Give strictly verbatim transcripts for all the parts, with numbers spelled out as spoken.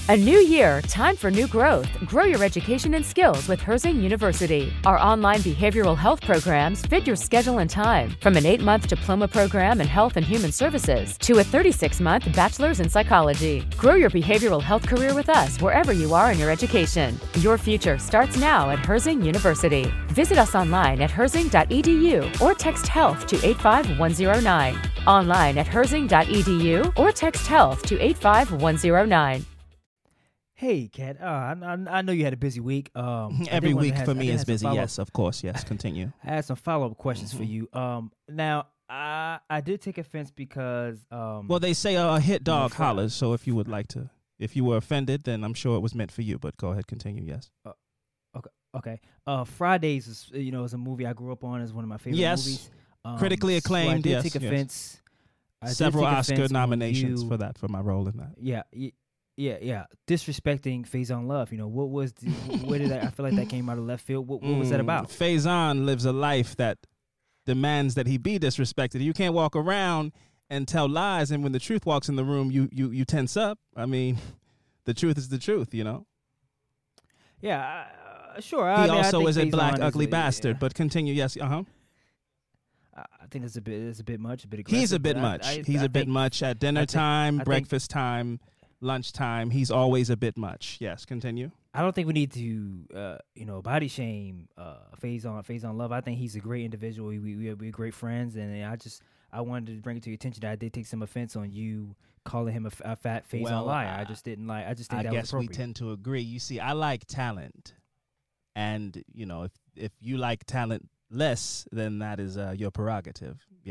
A new year, time for new growth. Grow your education and skills with Herzing University. Our online behavioral health programs fit your schedule and time, from an eight-month diploma program in health and human services to a thirty-six-month bachelor's in psychology. Grow your behavioral health career with us wherever you are in your education. Your future starts now at Herzing University. Visit us online at herzing dot e d u or text health to eight five one zero nine. Online at herzing dot e d u or text health to eight five one zero nine. Hey, Kat. Uh, I, I I know you had a busy week. Um, I Every did wanna week have- for I me did is have some busy. follow-up- Yes, of course. Yes, continue. I had some follow up questions for Mhm. you. Um, now I I did take offense because um. Well, they say a hit dog Fri- hollers. So if you would like to, if you were offended, then I'm sure it was meant for you. But go ahead, continue. Yes. okay. Uh, Fridays is you know is a movie I grew up on. Is one of my favorite Yes. movies. Um, Critically so I acclaimed, did yes, take yes. offense. I did Several take Oscar offense on nominations you- for that, for my role in that. Yeah. Y- yeah, yeah, disrespecting Faison Love. You know what was the, where did that? I feel like that came out of left field. What, what was that Mm, about? Faison lives a life that demands that he be disrespected. You can't walk around and tell lies, and when the truth walks in the room, you you you tense up. I mean, the truth is the truth, you know. Yeah, uh, sure. He I mean, I also think is a black, Faison is ugly a- bastard. yeah. But continue. Yes. Uh huh. I I think it's a bit, it's a bit much, a bit aggressive. He's a bit but I- much. I- He's I a bit think- much at dinner I think- time, I think- breakfast time, lunch time. He's always a bit much. Yes. Continue. I don't think we need to, uh, you know, body shame uh, Faison Faison Love. I think he's a great individual. We we we're great friends, and I just I wanted to bring it to your attention that I did take some offense on you calling him a, f- a fat Faison Well, liar. I- I just didn't like. I just think I that guess was we appropriate. tend to agree. You see, I like talent, and you know, if if you like talent less, then that is uh, your prerogative. Yeah.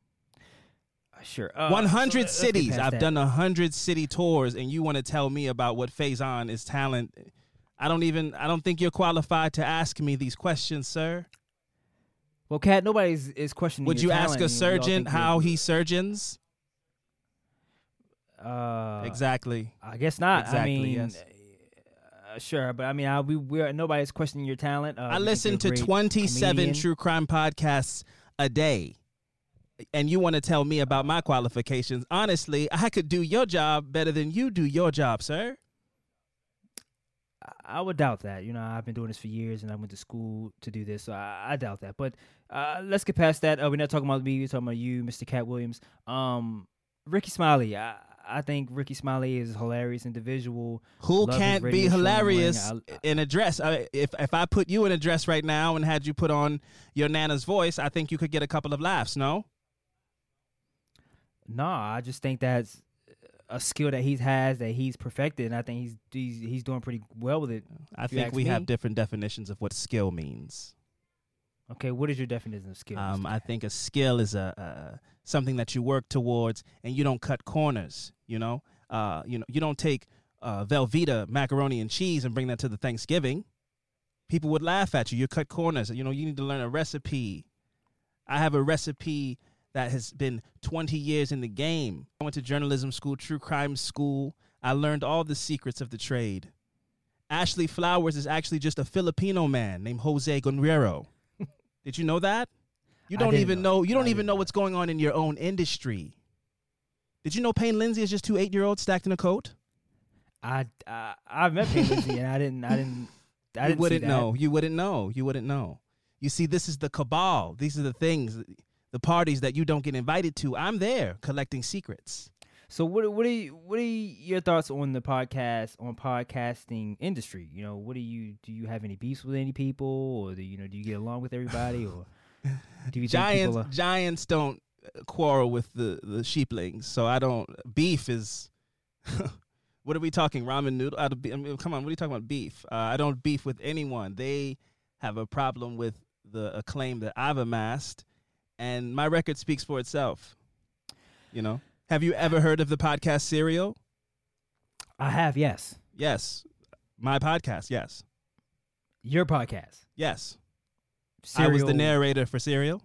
Uh, Sure. Uh, one so hundred let's get cities. past I've that. done one hundred city tours, and you want to tell me about what Faison is talent? I don't even. I don't think you're qualified to ask me these questions, sir. Well, Kat, nobody's is questioning. Would your you ask talent, a and we all surgeon think you're- how he surgeons? Uh, Exactly. I guess not. Exactly, I mean, yes. uh, sure, but I mean, I, we we're nobody's questioning your talent. Uh, I we think listen you're to a great twenty-seven comedian. true crime podcasts a day, and you want to tell me about my qualifications? Honestly, I could do your job better than you do your job, sir. I would doubt that. You know, I've been doing this for years, and I went to school to do this, so I, I doubt that. But uh, let's get past that. Uh, we're not talking about me. We're talking about you, Mister Cat Williams. Um, Ricky Smiley. I, I think Ricky Smiley is a hilarious individual. Who Love his can't radio be show in the morning. hilarious I- in a dress? I, if if I put you in a dress right now and had you put on your Nana's voice, I think you could get a couple of laughs. No. Nah, I just think that's a skill that he has that he's perfected, and I think he's he's he's doing pretty well with it. I If you think ask we me. have different definitions of what skill means. Okay, what is your definition of skill? Um, Mister I Cat? think a skill is a, a something that you work towards, and you don't cut corners. You know, uh, you know, you don't take uh, Velveeta macaroni and cheese and bring that to the Thanksgiving. People would laugh at you. You cut corners. You know, you need to learn a recipe. I have a recipe that has been twenty years in the game. I went to journalism school, true crime school. I learned all the secrets of the trade. Ashley Flowers is actually just a Filipino man named Jose Gonriero. Did you know that? You I don't didn't even know. know. You don't I even didn't know know. what's going on in your own industry. Did you know Payne Lindsay is just two eight-year-olds stacked in a coat? I I I've met Payne Lindsay, and I didn't I didn't I you didn't wouldn't see that. know. You wouldn't know. You wouldn't know. You see, this is the cabal. These are the things, the parties that you don't get invited to. I'm there collecting secrets. So what what are you, what are your thoughts on the podcast on podcasting industry? You know, what do you do? You have any beefs with any people, or do you know do you get along with everybody, or do you think Giants, people are, giants don't quarrel with the, the sheeplings, so I don't. Beef is. What are we talking? Ramen noodle? Out of, be- I mean, come on, what are you talking about? Beef. Uh, I don't beef with anyone. They have a problem with the acclaim that I've amassed, and my record speaks for itself. You know, have you ever heard of the podcast Serial? I have, yes. Yes, my podcast. Yes, Your podcast. yes. Serial. I was the narrator for Serial.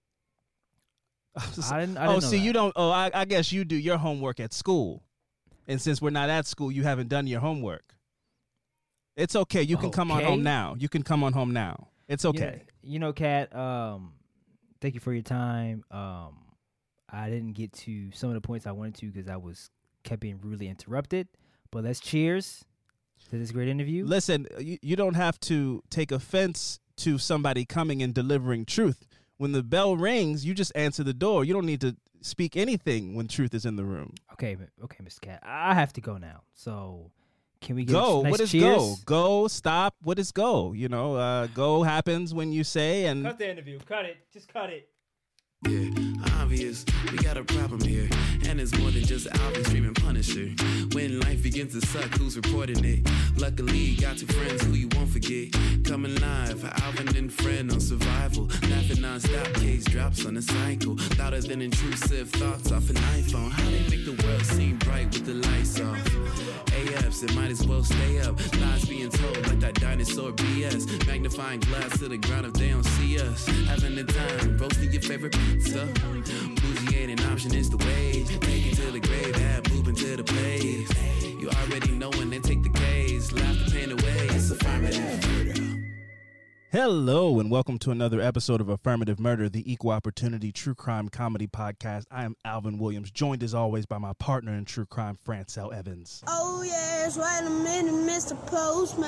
I didn't. I didn't oh, know see, that. you don't. Oh, I, I guess you do your homework at school, and since we're not at school, you haven't done your homework. It's okay. You can come on Okay. home now. You can come on home now. It's You okay. know, you know, Kat. Um, thank you for your time. Um, I didn't get to some of the points I wanted to because I was kept being rudely interrupted. But let's cheers to this great interview. Listen, you, you don't have to take offense to somebody coming and delivering truth. When the bell rings, you just answer the door. You don't need to speak anything when truth is in the room. Okay, okay, Mister Cat. I have to go now. So can we get go? a nice What is cheers? go? Go, stop. What is go? You know, uh, go happens when you say and. Cut the interview. Cut it. Just cut it. Yeah, obvious, we got a problem here. And it's more than just Alvin streaming Punisher. When life begins to suck, who's reporting it? Luckily, you got two friends who you won't forget. Coming live, Alvin and Friend on survival. Laughing non-stop, case drops on a cycle. Louder than intrusive thoughts off an iPhone. How they make the world seem bright with the lights off? A Fs, it might as well stay up. Lies being told like that dinosaur B S. Magnifying glass to the ground if they don't see us. Having the time, roasting your favorite pizza. Bougie ain't an option, it's the wage. Take it to the grave, add moving to the place. You already know when they take the case. Laugh the pain away, it's affirmative murder. Hello and welcome to another episode of Affirmative Murder, the equal opportunity true crime comedy podcast. I am Alvin Williams, joined as always by my partner in true crime, Francel Evans. Oh yes, wait a minute, Mister Postman.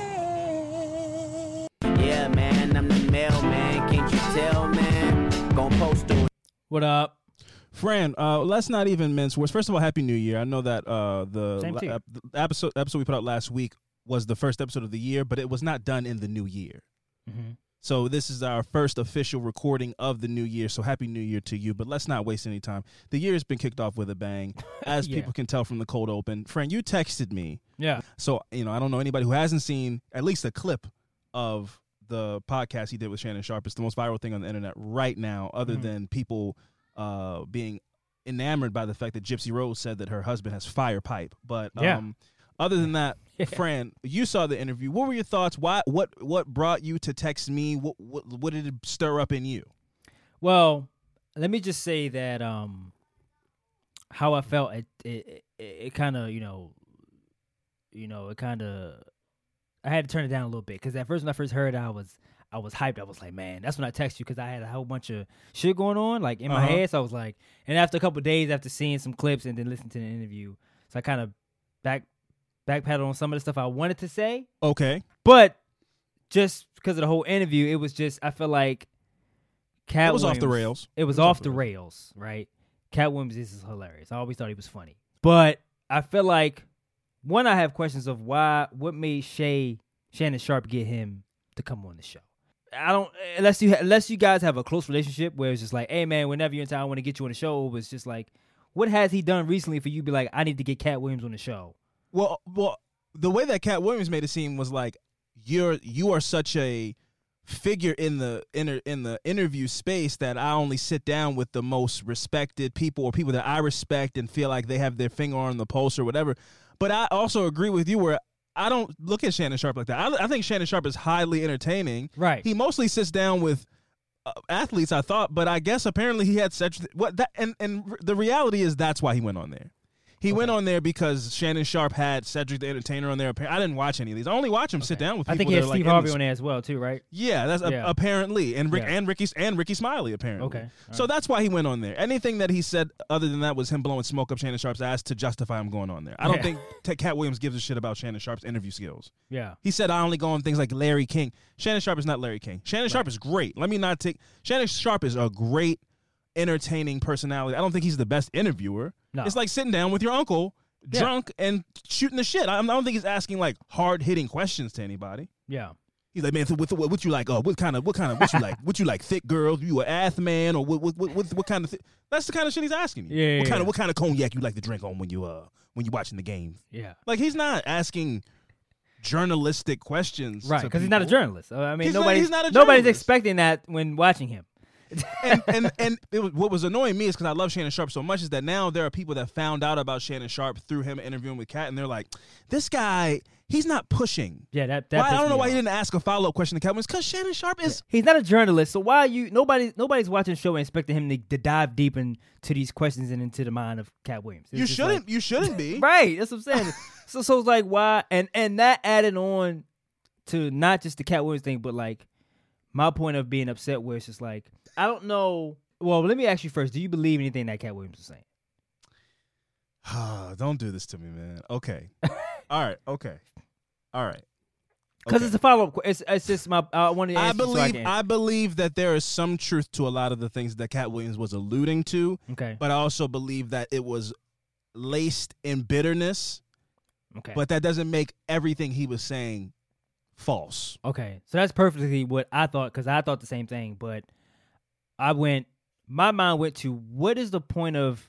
Yeah, man, I'm the mailman. Can't you tell, man? Gonna post to it. What up? Fran, uh, let's not even mince words. First of all, Happy New Year. I know that uh, the, Same to you. la- the episode episode we put out last week was the first episode of the year, but it was not done in the new year. Mm-hmm. So this is our first official recording of the new year. So Happy New Year to you. But let's not waste any time. The year has been kicked off with a bang, as Yeah. people can tell from the cold open. Fran, you texted me. Yeah. So, you know, I don't know anybody who hasn't seen at least a clip of the podcast he did with Shannon Sharpe. It's the most viral thing on the internet right now, other Mhm. than people uh, being enamored by the fact that Gypsy Rose said that her husband has fire pipe. But Yeah. um, other than that, Yeah. Fran, you saw the interview. What were your thoughts? Why? What? What brought you to text me? What? What, what did it stir up in you? Well, let me just say that um, how I felt. It it it, it kind of you know, you know, it kind of. I had to turn it down a little bit because at first when I first heard it, I was I was hyped. I was like, man, that's when I texted you because I had a whole bunch of shit going on like in my Uh-huh. head. So I was like, and after a couple of days after seeing some clips and then listening to the interview, so I kind of back backpedaled on some of the stuff I wanted to say. Okay. But just because of the whole interview, it was just I feel like Cat It was off the Williams- rails. It was, off the rails, right? Cat Williams is hilarious. I always thought he was funny, but I feel like one, I have questions of why, what made Shay Shannon Sharpe get him to come on the show. I don't unless you unless you guys have a close relationship where it's just like, hey man, whenever you're in town, I want to get you on the show. It was just like, what has he done recently for you? To be like, I need to get Cat Williams on the show. Well, well, the way that Cat Williams made it seem was like you're you are such a figure in the inter, in the interview space that I only sit down with the most respected people or people that I respect and feel like they have their finger on the pulse or whatever. But I also agree with you where I don't look at Shannon Sharpe like that. I, I think Shannon Sharpe is highly entertaining. Right. He mostly sits down with uh, athletes, I thought, but I guess apparently he had such what that and and the reality is that's why he went on there. He Okay. went on there because Shannon Sharpe had Cedric the Entertainer on there. I didn't watch any of these. I only watch him sit down with people. I think he that has are, like, Steve in Harvey the- on there as well too, right? Yeah, that's a- Yeah. apparently, and Rick Yeah. and Ricky and Ricky Smiley apparently. Okay. All So right. that's why he went on there. Anything that he said other than that was him blowing smoke up Shannon Sharpe's ass to justify him going on there. I don't Yeah. think T- Cat Williams gives a shit about Shannon Sharpe's interview skills. Yeah. He said I only go on things like Larry King. Shannon Sharpe is not Larry King. Shannon Sharpe is great. Let me not take Shannon Sharpe is a great, entertaining personality. I don't think he's the best interviewer. No. It's like sitting down with your uncle, Yeah. drunk, and shooting the shit. I, I don't think he's asking like hard hitting questions to anybody. Yeah. He's like, man, so what, what, what you like? Oh, what kind of, what kind of, what you like? What you like? Thick girls? You a ath man, or what? What? What, what, what kind of? Th- That's the kind of shit he's asking you. Yeah, What yeah, kind of, yeah. what kind of cognac you like to drink on when you uh when you watching the game? Yeah. Like he's not asking journalistic questions, Right, to because he's not a people. journalist. Uh, I mean, He's not- nobody's he's not a nobody's journalist. expecting that when watching him. and and and it was, what was annoying me is because I love Shannon Sharpe so much is that now there are people that found out about Shannon Sharpe through him interviewing with Kat, and they're like, this guy, he's not pushing. Yeah, that. that Why, I pissed don't know me why off. he didn't ask a follow up question to Kat. It's because Shannon Sharpe is. He's not a journalist, so why are you? Nobody, nobody's watching the show and expecting him to, to dive deep into these questions and into the mind of Cat Williams. It's You just shouldn't. like- you shouldn't be. right? That's what I'm saying. so, so it's like why, and and that added on to not just the Cat Williams thing, but like my point of being upset, where it's just like I don't know. Well, let me ask you first: do you believe anything that Cat Williams is saying? Don't do this to me, man. Okay. All right. Okay. All right. Because Okay. it's a follow up. It's it's just my I wanted to I answer so believe can- I believe that there is some truth to a lot of the things that Cat Williams was alluding to, okay. but I also believe that it was laced in bitterness. Okay. But that doesn't make everything he was saying false. Okay, so that's perfectly what I thought, because I thought the same thing. But I went, my mind went to, what is the point of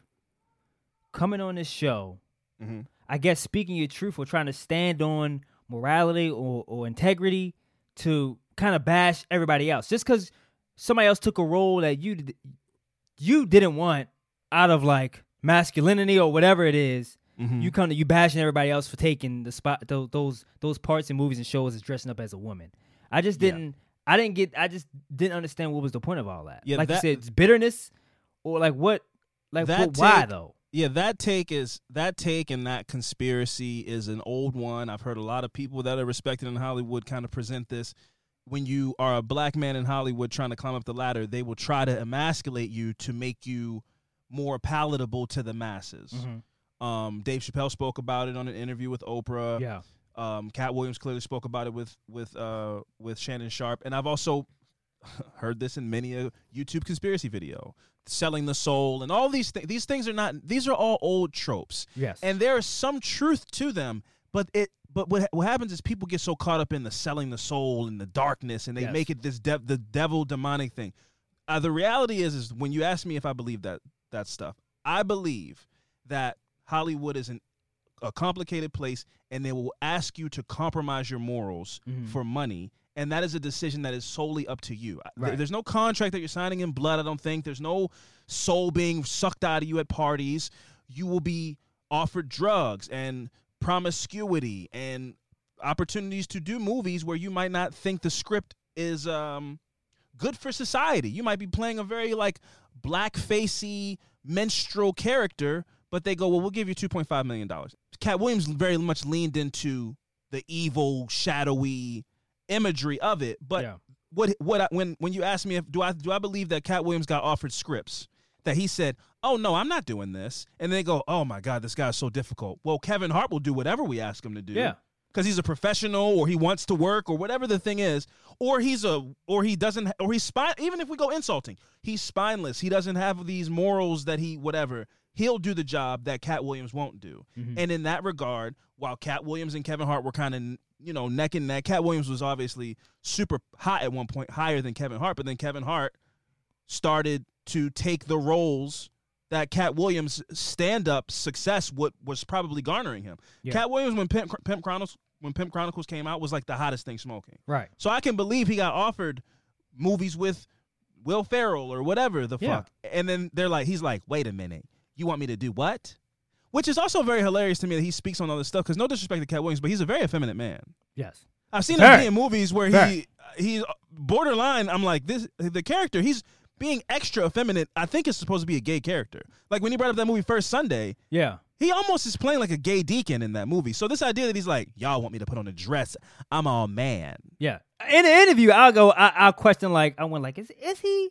coming on this show? Mm-hmm. I guess speaking your truth or trying to stand on morality or, or integrity to kind of bash everybody else, just because somebody else took a role that you d- you didn't want out of like masculinity or whatever it is. Mm-hmm. You come to you bashing everybody else for taking the spot those those, those parts in movies and shows as dressing up as a woman. I just Yeah. didn't I didn't get I just didn't understand what was the point of all that. Yeah, like that- you said, it's bitterness or like what like That what, why take- though? Yeah, that take is that take and that conspiracy is an old one. I've heard a lot of people that are respected in Hollywood kind of present this. When you are a black man in Hollywood trying to climb up the ladder, they will try to emasculate you to make you more palatable to the masses. Mm-hmm. Um, Dave Chappelle spoke about it on an interview with Oprah. Yeah. Um, Cat Williams clearly spoke about it with with uh, with Shannon Sharp, and I've also heard this in many a YouTube conspiracy video, selling the soul, and all these things. These things are not; these are all old tropes, Yes. and there is some truth to them. But it, but what what happens is people get so caught up in the selling the soul and the darkness, and they Yes. make it this de- the devil demonic thing. Uh, the reality is, is when you ask me if I believe that that stuff, I believe that Hollywood is an a complicated place, and they will ask you to compromise your morals Mhm. for money, and that is a decision that is solely up to you. Th- Right. There's no contract that you're signing in blood, I don't think. There's no soul being sucked out of you at parties. You will be offered drugs and promiscuity and opportunities to do movies where you might not think the script is um, good for society. You might be playing a very, like, black-facey, menstrual character, but they go, well, we'll give you two point five million dollars. Cat Williams very much leaned into the evil, shadowy imagery of it. But Yeah. what what I, when when you ask me if do I do I believe that Cat Williams got offered scripts that he said, oh no, I'm not doing this, and they go, oh my God, this guy's so difficult. Well, Kevin Hart will do whatever we ask him to do. Yeah. Because he's a professional, or he wants to work, or whatever the thing is, or he's a, or he doesn't, or he's spine. Even if we go insulting, he's spineless. He doesn't have these morals that he whatever. He'll do the job that Cat Williams won't do. Mhm. And in that regard, while Cat Williams and Kevin Hart were kind of, you know, neck and neck, Cat Williams was obviously super hot at one point, higher than Kevin Hart. But then Kevin Hart started to take the roles that Cat Williams' stand-up success what was probably garnering him. Yeah. Cat Williams, when Pimp, Pimp Chronicles when Pimp Chronicles came out, was like the hottest thing smoking. Right. So I can believe he got offered movies with Will Ferrell or whatever the Yeah. fuck. And then they're like, he's like, wait a minute, you want me to do what? Which is also very hilarious to me that he speaks on all this stuff, because no disrespect to Cat Williams, but he's a very effeminate man. Yes. I've seen Very. him be in movies where Very. he he's borderline. I'm like, this the character, he's being extra effeminate. I think it's supposed to be a gay character. Like when he brought up that movie First Sunday, Yeah. he almost is playing like a gay deacon in that movie. So this idea that he's like, y'all want me to put on a dress, I'm all man. Yeah. In the interview, I'll go. I, I'll question like I went like, is is he?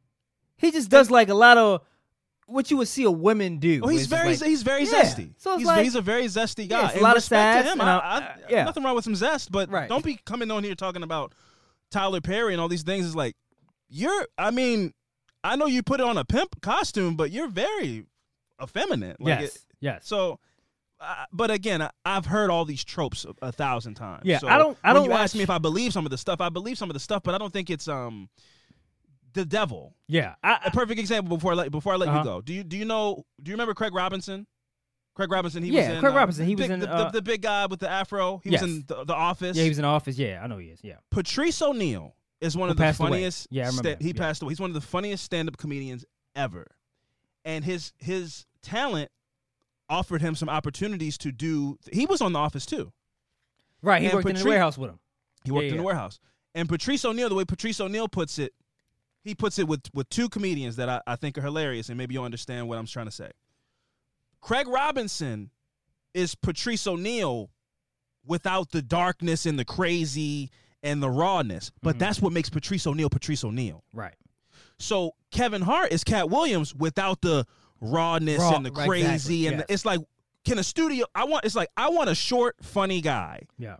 He just does like a lot of what you would see a woman do. Oh, he's It's just very like- he's very Yeah. zesty. So it's he's, like- he's a very zesty guy. Yeah, it's a And lot of respect to sass, him. and I, I- I, uh, yeah. nothing wrong with some zest, but Right. don't be coming on here talking about Tyler Perry and all these things. Is like you're. I mean, I know you put it on a pimp costume, but you're very effeminate. Like yes. it- yes. So, uh, but again, I, I've heard all these tropes a, a thousand times. Yeah, So I don't- I when don't you watch- ask me if I believe some of the stuff, I believe some of the stuff, but I don't think it's um the devil. yeah. I, A perfect example before I let before I let Uh-huh. you go. Do you do you know? Do you remember Craig Robinson? Craig Robinson. He Yeah, was in, Craig uh, Robinson, he was big- in, the, uh, the, the big guy with the afro. He Yes. was in the, the Office. yeah, he was in the office. Yeah, I know he is. Yeah. Patrice O'Neal is one Who of the passed away. funniest. Yeah, I remember sta- him. he Yeah. passed away. He's one of the funniest stand-up comedians ever, and his his talent offered him some opportunities to do. He was on The Office too. Right. He And worked in the Patri- warehouse with him. He worked Yeah, in the yeah. warehouse. And Patrice O'Neal, the way Patrice O'Neal puts it, he puts it with, with two comedians that I, I think are hilarious, and maybe you'll understand what I'm trying to say. Craig Robinson is Patrice O'Neal without the darkness and the crazy and the rawness. But Mhm. that's what makes Patrice O'Neal Patrice O'Neal. Right. So Kevin Hart is Cat Williams without the rawness Raw, and the right, crazy exactly, and yes. the, it's like, can a studio? I want. It's like I want a short, funny guy. Yeah.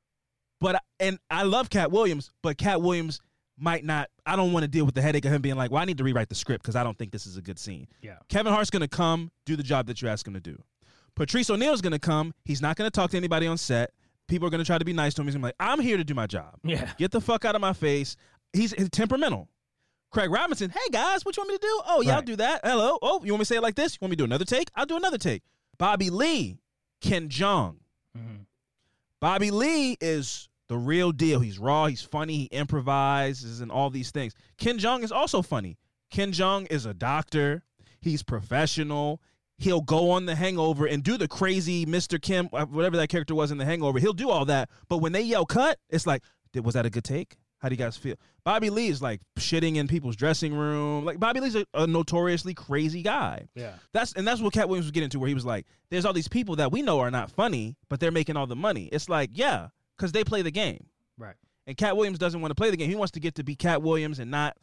But and I love Cat Williams, but Cat Williams might not. I don't want to deal with the headache of him being like, well, I need to rewrite the script because I don't think this is a good scene. Yeah. Kevin Hart's gonna come do the job that you ask him to do. Patrice O'Neal's gonna come. He's not gonna talk to anybody on set. People are gonna try to be nice to him. He's gonna be like, I'm here to do my job. Yeah. Get the fuck out of my face. He's, he's temperamental. Craig Robinson, hey guys, what you want me to do? Oh yeah, Right. I'll do that. Hello. Oh, you want me to say it like this? You want me to do another take? I'll do another take. Bobby Lee, Ken Jeong. Mm-hmm. Bobby Lee is the real deal. He's raw. He's funny. He improvises and all these things. Ken Jeong is also funny. Ken Jeong is a doctor. He's professional. He'll go on The Hangover and do the crazy Mister Kim, whatever that character was in The Hangover. He'll do all that. But when they yell cut, it's like, was that a good take? How do you guys feel? Bobby Lee is like shitting in people's dressing room. Like Bobby Lee's a, a notoriously crazy guy. Yeah. That's and that's what Cat Williams was getting to, where he was like, there's all these people that we know are not funny, but they're making all the money. It's like, yeah, because they play the game. Right. And Cat Williams doesn't want to play the game. He wants to get to be Cat Williams and not,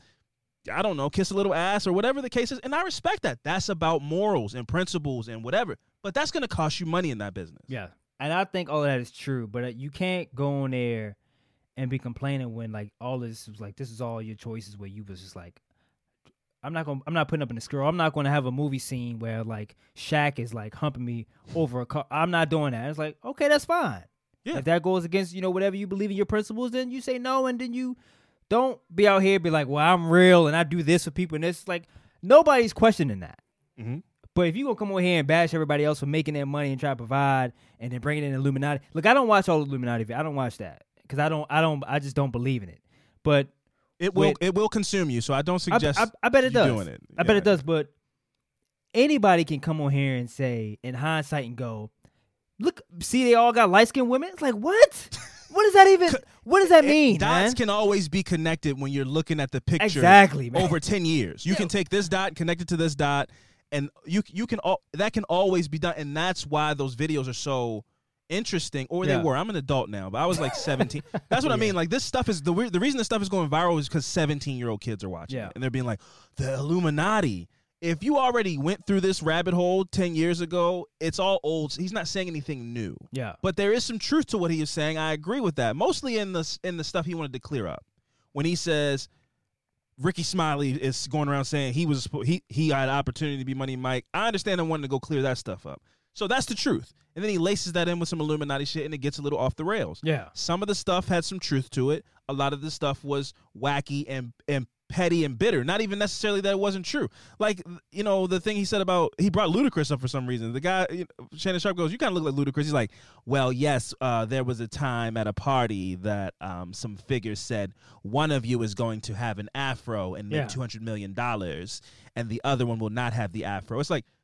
I don't know, kiss a little ass or whatever the case is. And I respect that. That's about morals and principles and whatever. But that's going to cost you money in that business. Yeah. And I think all of that is true, but uh, you can't go on there and be complaining when like all this was like, this is all your choices where you was just like, I'm not gonna, I'm not putting up in the scroll. I'm not going to have a movie scene where like Shaq is like humping me over a car. I'm not doing that. It's like, okay, that's fine. Yeah. If that goes against, you know, whatever you believe in your principles, then you say no, and then you don't be out here be like, well, I'm real and I do this for people, and it's like nobody's questioning that. Mm-hmm. But if you gonna come over here and bash everybody else for making their money and try to provide, and then bringing in Illuminati, look, I don't watch all the Illuminati. I don't watch that because I don't, I don't, I just don't believe in it. But It will with- it will consume you, so I don't I, suggest I, I bet it you does. doing it. I bet Yeah. it does. But anybody can come on here and say, in hindsight, and go, look, see, they all got light skinned women. It's like, what? What does that even? What does that mean, Dots man? can always be connected when you're looking at the picture Exactly, man. over ten years. You can take this dot and connect it to this dot, and you you can all that can always be done, and that's why those videos are so interesting. Or Yeah. they were. I'm an adult now, but I was like seventeen. That's what I mean. Like this stuff is the weird, the reason this stuff is going viral is because seventeen year old kids are watching Yeah. it, and they're being like the Illuminati. If you already went through this rabbit hole ten years ago, it's all old. He's not saying anything new. Yeah. But there is some truth to what he is saying. I agree with that. Mostly in the in the stuff he wanted to clear up. When he says Ricky Smiley is going around saying he was he he had an opportunity to be Money Mike. I understand him wanting to go clear that stuff up. So that's the truth. And then he laces that in with some Illuminati shit, and it gets a little off the rails. Yeah. Some of the stuff had some truth to it. A lot of the stuff was wacky and and petty and bitter. Not even necessarily that it wasn't true. Like, you know, the thing he said about, he brought Ludacris up for some reason. The guy, you know, Shannon Sharp goes, you kind of look like Ludacris. He's like, well, yes, uh, there was a time at a party that um, some figures said one of you is going to have an afro and make Yeah. two hundred million dollars, and the other one will not have the afro. It's like,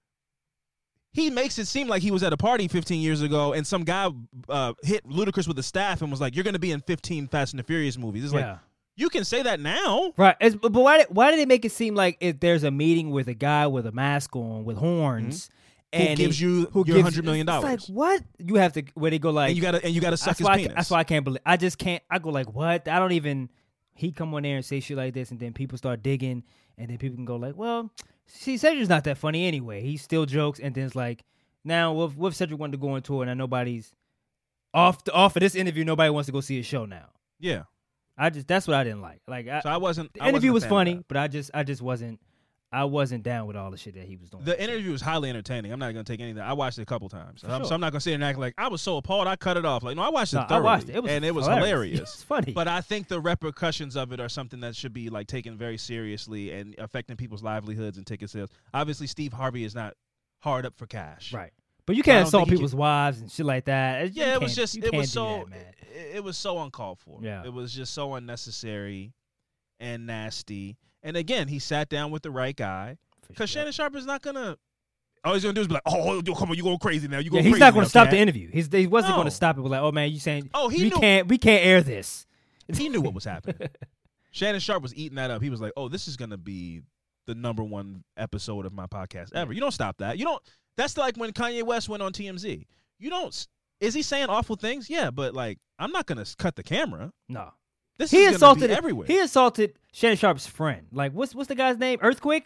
he makes it seem like he was at a party fifteen years ago and some guy uh, hit Ludacris with a staff and was like, you're going to be in fifteen Fast and the Furious movies. It's Yeah. like, you can say that now. Right. It's, but why did, why did they make it seem like if there's a meeting with a guy with a mask on with horns Who and gives he- you who your gives- hundred million dollars? It's like, what? You have to, where they go like, and you gotta and you gotta suck that's his why, I, penis. ca- that's why I can't believe, I just can't, I go like, what? I don't even, he come on there and say shit like this, and then people start digging, and then people can go like, well, see, Cedric's not that funny anyway. He still jokes, and then it's like, now, what if, what if Cedric wanted to go on tour, and now nobody's, off, the, off of this interview, nobody wants to go see his show now. yeah. I just, that's what I didn't like. Like, I, So I wasn't. the I interview was wasn't a fan of funny, that. but I just, I just wasn't, I wasn't down with all the shit that he was doing. The interview was highly entertaining. I'm not gonna take anything. I watched it a couple times, For Um, sure. so I'm not gonna sit here and act like I was so appalled. I cut it off. Like, no, I watched it No, I thoroughly, watched it. It was and it was hilarious. hilarious. It's funny. But I think the repercussions of it are something that should be like taken very seriously and affecting people's livelihoods and ticket sales. Obviously, Steve Harvey is not hard up for cash. Right. But you I can't don't assault think he people's wives and shit like that. You Yeah, it was can't- just you it can't was do so that, man. it, it was so uncalled for. Yeah. It was just so unnecessary and nasty. And again, he sat down with the right guy For because sure. Shannon Sharp is not gonna. All he's gonna do is be like, "Oh, yo, come on, you going crazy now? You Yeah, going he's crazy not going now, to stop cat." the interview. He's he wasn't going No. to stop it with like, oh man, you saying Oh, he we knew. can't we can't air this. He knew what was happening. Shannon Sharp was eating that up. He was like, "Oh, this is gonna be the number one episode of my podcast ever." You don't stop that. You don't. That's like when Kanye West went on T M Z. You don't. s- Is he saying awful things? Yeah, but like, I'm not gonna s- cut the camera. No. This He is assaulted gonna be everywhere. He assaulted Shannon Sharp's friend. Like what's what's the guy's name? Earthquake?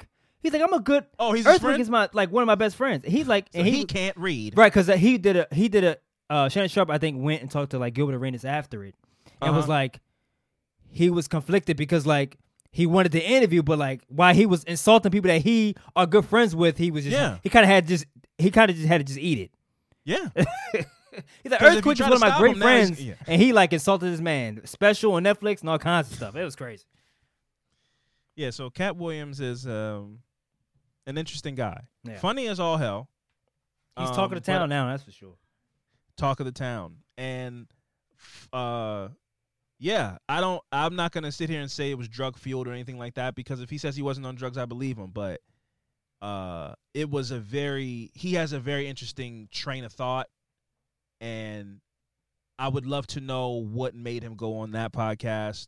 He's like, I'm a good. Oh, he's his Earthquake friend? is my like one of my best friends. He's like, So and he, he, can't read. right because he did a he did a uh, Shannon Sharp I think went and talked to like Gilbert Arenas after it and Uh-huh. was like, he was conflicted because like he wanted to interview, but like while he was insulting people that he are good friends with, he was just Yeah. he kind of had just he kind of just had to just eat it. Yeah. He's like, 'Cause if you Earthquake is try one to of my stop great him, now he's- friends, yeah. and he like insulted this man, special on Netflix and all kinds of stuff. It was crazy. Yeah, so Cat Williams is um, an interesting guy. Yeah. Funny as all hell. He's Um, talking to but- town now, that's for sure. Talk of the town. And uh yeah, I don't I'm not gonna sit here and say it was drug fueled or anything like that, because if he says he wasn't on drugs, I believe him. But uh it was a very he has a very interesting train of thought, and I would love to know what made him go on that podcast,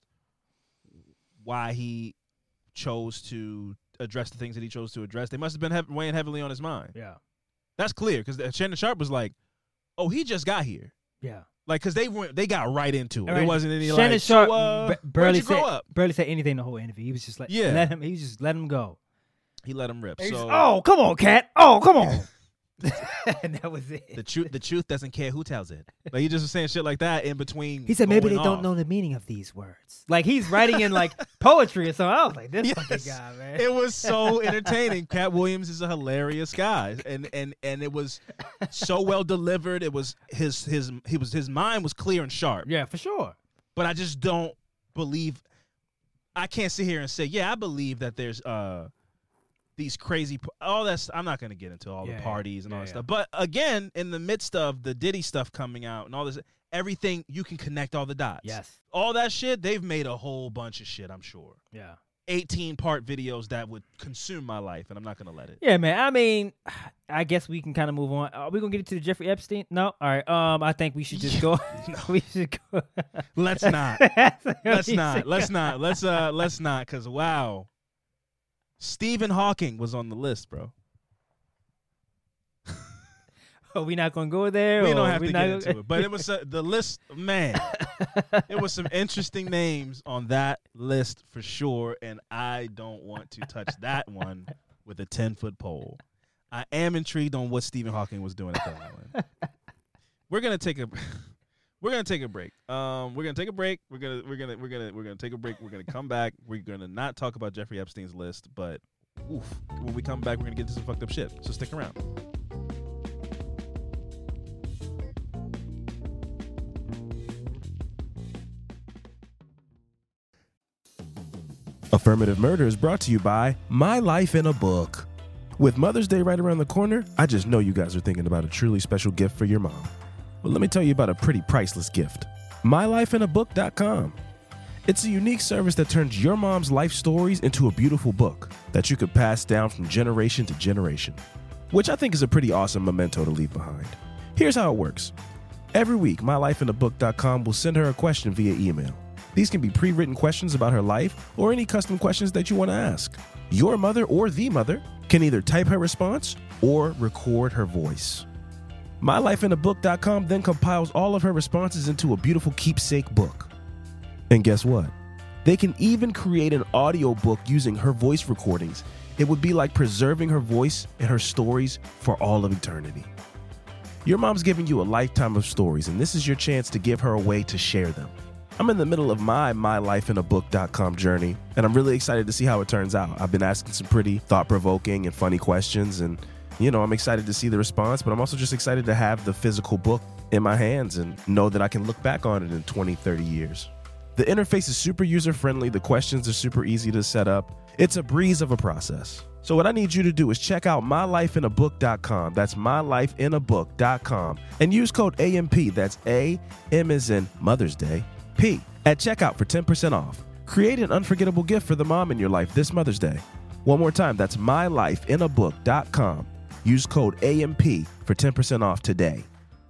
why he chose to address the things that he chose to address. They must have been hev- weighing heavily on his mind. Yeah. That's clear, because Shannon Sharp was like, "Oh, he just got here." Yeah. Like, because they went, they got right into it. All right. It wasn't any Shannon like, Sharp so, uh, ba- where'd barely you grow said up? barely said anything the whole interview. He was just like, Yeah. let him. He was just let him go. He let him rip. He So just, oh, come on, cat. Oh, come on. And that was it. the truth, the truth doesn't care who tells it. Like, he just was saying shit like that in between. He said maybe they going don't off. know the meaning of these words. Like he's writing in like poetry or something. I was like, this fucking Yes. guy, man. It was so entertaining. Cat Williams is a hilarious guy, and and and it was so well delivered. It was his his he was his mind was clear and sharp. Yeah, for sure. But I just don't believe. I can't sit here and say, yeah, I believe that there's uh these crazy all that's. I'm not gonna get into all Yeah, the parties and yeah, all that yeah. stuff. But again, in the midst of the Diddy stuff coming out and all this, everything you can connect all the dots. Yes. All that shit, they've made a whole bunch of shit. I'm sure. Yeah. eighteen part videos that would consume my life, and I'm not gonna let it. Yeah, man. I mean, I guess we can kind of move on. Are we gonna get into the Jeffrey Epstein? No. All right. Um, I think we should just go. we should go. Let's not. Let's not. Let's not. Let's uh. Let's not. Cause wow, Stephen Hawking was on the list, bro. Are we not gonna go there? We or don't have we to not get gonna- into it, but it was uh, the list. Man, it was some interesting names on that list for sure, and I don't want to touch that one with a ten foot pole. I am intrigued on what Stephen Hawking was doing at that moment. We're gonna take a. We're gonna take a break. Um, we're gonna take a break. We're gonna we're gonna we're gonna we're gonna take a break. We're gonna come back. We're gonna not talk about Jeffrey Epstein's list, but oof, when we come back, we're gonna get into some fucked up shit. So stick around. Affirmative Murder is brought to you by My Life in a Book. With Mother's Day right around the corner, I just know you guys are thinking about a truly special gift for your mom. Well, let me tell you about a pretty priceless gift. my life in a book dot com. It's a unique service that turns your mom's life stories into a beautiful book that you could pass down from generation to generation, which I think is a pretty awesome memento to leave behind. Here's how it works. Every week, my life in a book dot com will send her a question via email. These can be pre-written questions about her life or any custom questions that you want to ask. Your mother or the mother can either type her response or record her voice. my life in a book dot com then compiles all of her responses into a beautiful keepsake book. And guess what? They can even create an audio book using her voice recordings. It would be like preserving her voice and her stories for all of eternity. Your mom's giving you a lifetime of stories, and this is your chance to give her a way to share them. I'm in the middle of my my life in a book dot com journey, and I'm really excited to see how it turns out. I've been asking some pretty thought-provoking and funny questions, and, you know, I'm excited to see the response, but I'm also just excited to have the physical book in my hands and know that I can look back on it in twenty, thirty years. The interface is super user-friendly. The questions are super easy to set up. It's a breeze of a process. So what I need you to do is check out my life in a book dot com. That's my life in a book dot com. And use code A M P, that's A, M as in Mother's Day, P, at checkout for ten percent off. Create an unforgettable gift for the mom in your life this Mother's Day. One more time, that's my life in a book dot com. Use code A M P for ten percent off today.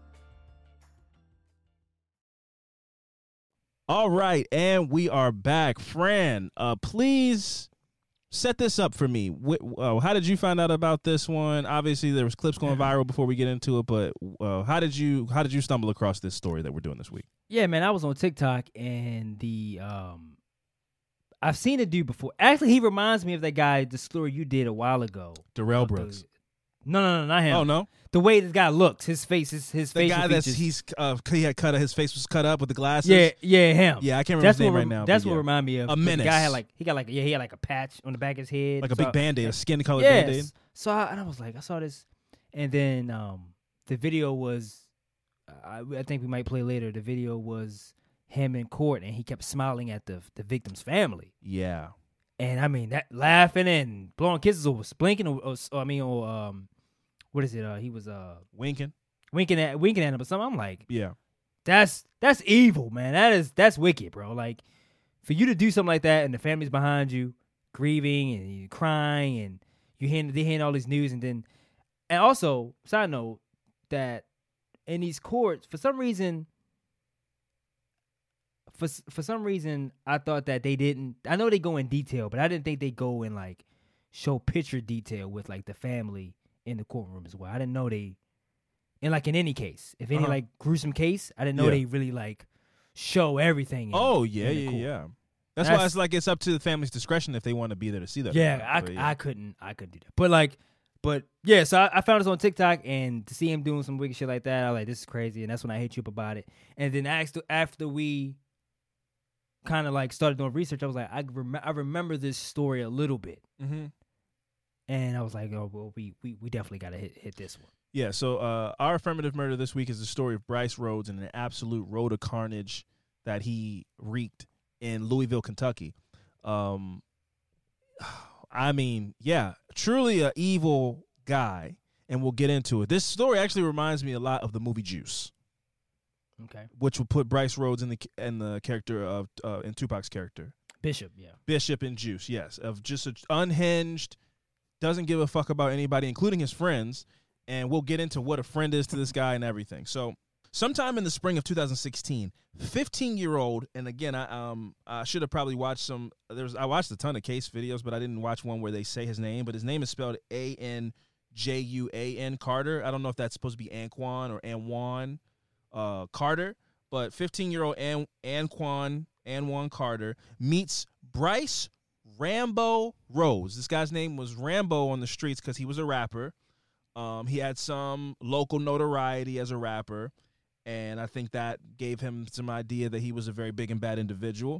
All right, and we are back. Fran, uh, please set this up for me. Wh- uh, how did you find out about this one? Obviously, there was clips going viral before we get into it, but uh, how did you how did you stumble across this story that we're doing this week? Yeah, man. I was on TikTok and the um, I've seen the dude before. Actually, he reminds me of that guy, the story you did a while ago. Darrell Of the- Brooks. No, no, no, not him. Oh no, The way this guy looks, his face, his his the facial guy that's features. he's uh, he had cut his face was cut up with the glasses. Yeah, yeah, him. Yeah, I can't remember That's his name what right rem- now. That's but what yeah. remind me of. A but the menace. guy had like he got like yeah he had like a patch on the back of his head, like a So big I- band-aid, a skin colored Yes. band-aid. So I, and I was like, I saw this, and then um the video was, I, I think we might play later. The video was him in court, and he kept smiling at the the victim's family. Yeah, And I mean that laughing and blowing kisses or blinking or, or, or I mean or um what is it? Uh, he was uh winking. winking at winking at him or something. I'm like, Yeah, that's that's evil, man. That is that's wicked, bro. Like for you to do something like that and the family's behind you, grieving and you crying and you hearing they hearing all this news and then and also side note that in these courts for some reason. For for some reason, I thought that they didn't. I know they go in detail, but I didn't think they go in like show picture detail with like the family in the courtroom as well. I didn't know they, and like in any case, if any Uh-huh. like gruesome case, I didn't know Yeah. they really like show everything. In, Oh yeah, in the yeah, court. yeah. That's, why That's- it's like it's up to the family's discretion if they want to be there to see that. or Yeah, not. I, But, I couldn't I couldn't do that. But like, but yeah, so I, I found this on TikTok and to see him doing some wicked shit like that, I was like, this is crazy, and that's when I hit you up about it. And then after after we kind of like started doing research, I was like, I rem- I remember this story a little bit. Mm-hmm. And I was like, oh, well, we we, we definitely got to hit hit this one. Yeah, so uh, our affirmative murder this week is the story of Bryce Rhodes and an absolute road of carnage that he wreaked in Louisville, Kentucky. Um, I mean, yeah, truly an evil guy, and we'll get into it. This story actually reminds me a lot of the movie Juice, Okay. which will put Bryce Rhodes in the in the character of uh, in Tupac's character. Bishop, yeah. Bishop and Juice, yes, of just a unhinged, doesn't give a fuck about anybody, including his friends, and we'll get into what a friend is to this guy and everything. So, sometime in the spring of two thousand sixteen, fifteen-year-old, and again, I um I should have probably watched some. There's I watched a ton of case videos, but I didn't watch one where they say his name. But his name is spelled A N J U A N Carter. I don't know if that's supposed to be Anquan or Anwan uh, Carter, but fifteen-year-old An- Anquan Anwan Carter meets Bryce Rambo Rhodes. This guy's name was Rambo on the streets because he was a rapper. Um, he had some local notoriety as a rapper, and I think that gave him some idea that he was a very big and bad individual.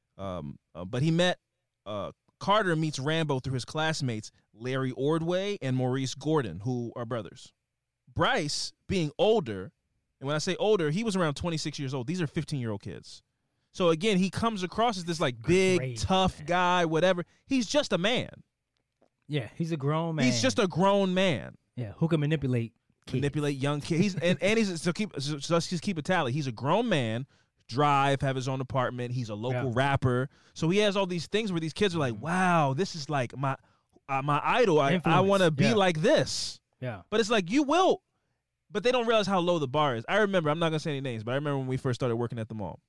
Um, uh, but he met uh, Carter meets Rambo through his classmates Larry Ordway and Maurice Gordon, who are brothers. Bryce, being older, and when I say older, he was around twenty-six years old. These are fifteen-year-old kids. So again, he comes across as this like big, Great tough man. guy, whatever. He's just a man. Yeah, he's a grown man. He's just a grown man. yeah, who can manipulate kids. Manipulate young kids. He's and, and he's so keep so let's just keep a tally. He's a grown man, drive, have his own apartment. He's a local Yeah. rapper. So he has all these things where these kids are like, "Wow, this is like my uh, my idol. I, I Influence, want to be yeah. like this." Yeah. But it's like you will, but they don't realize how low the bar is. I remember. I'm not gonna say any names, but I remember when we first started working at the mall.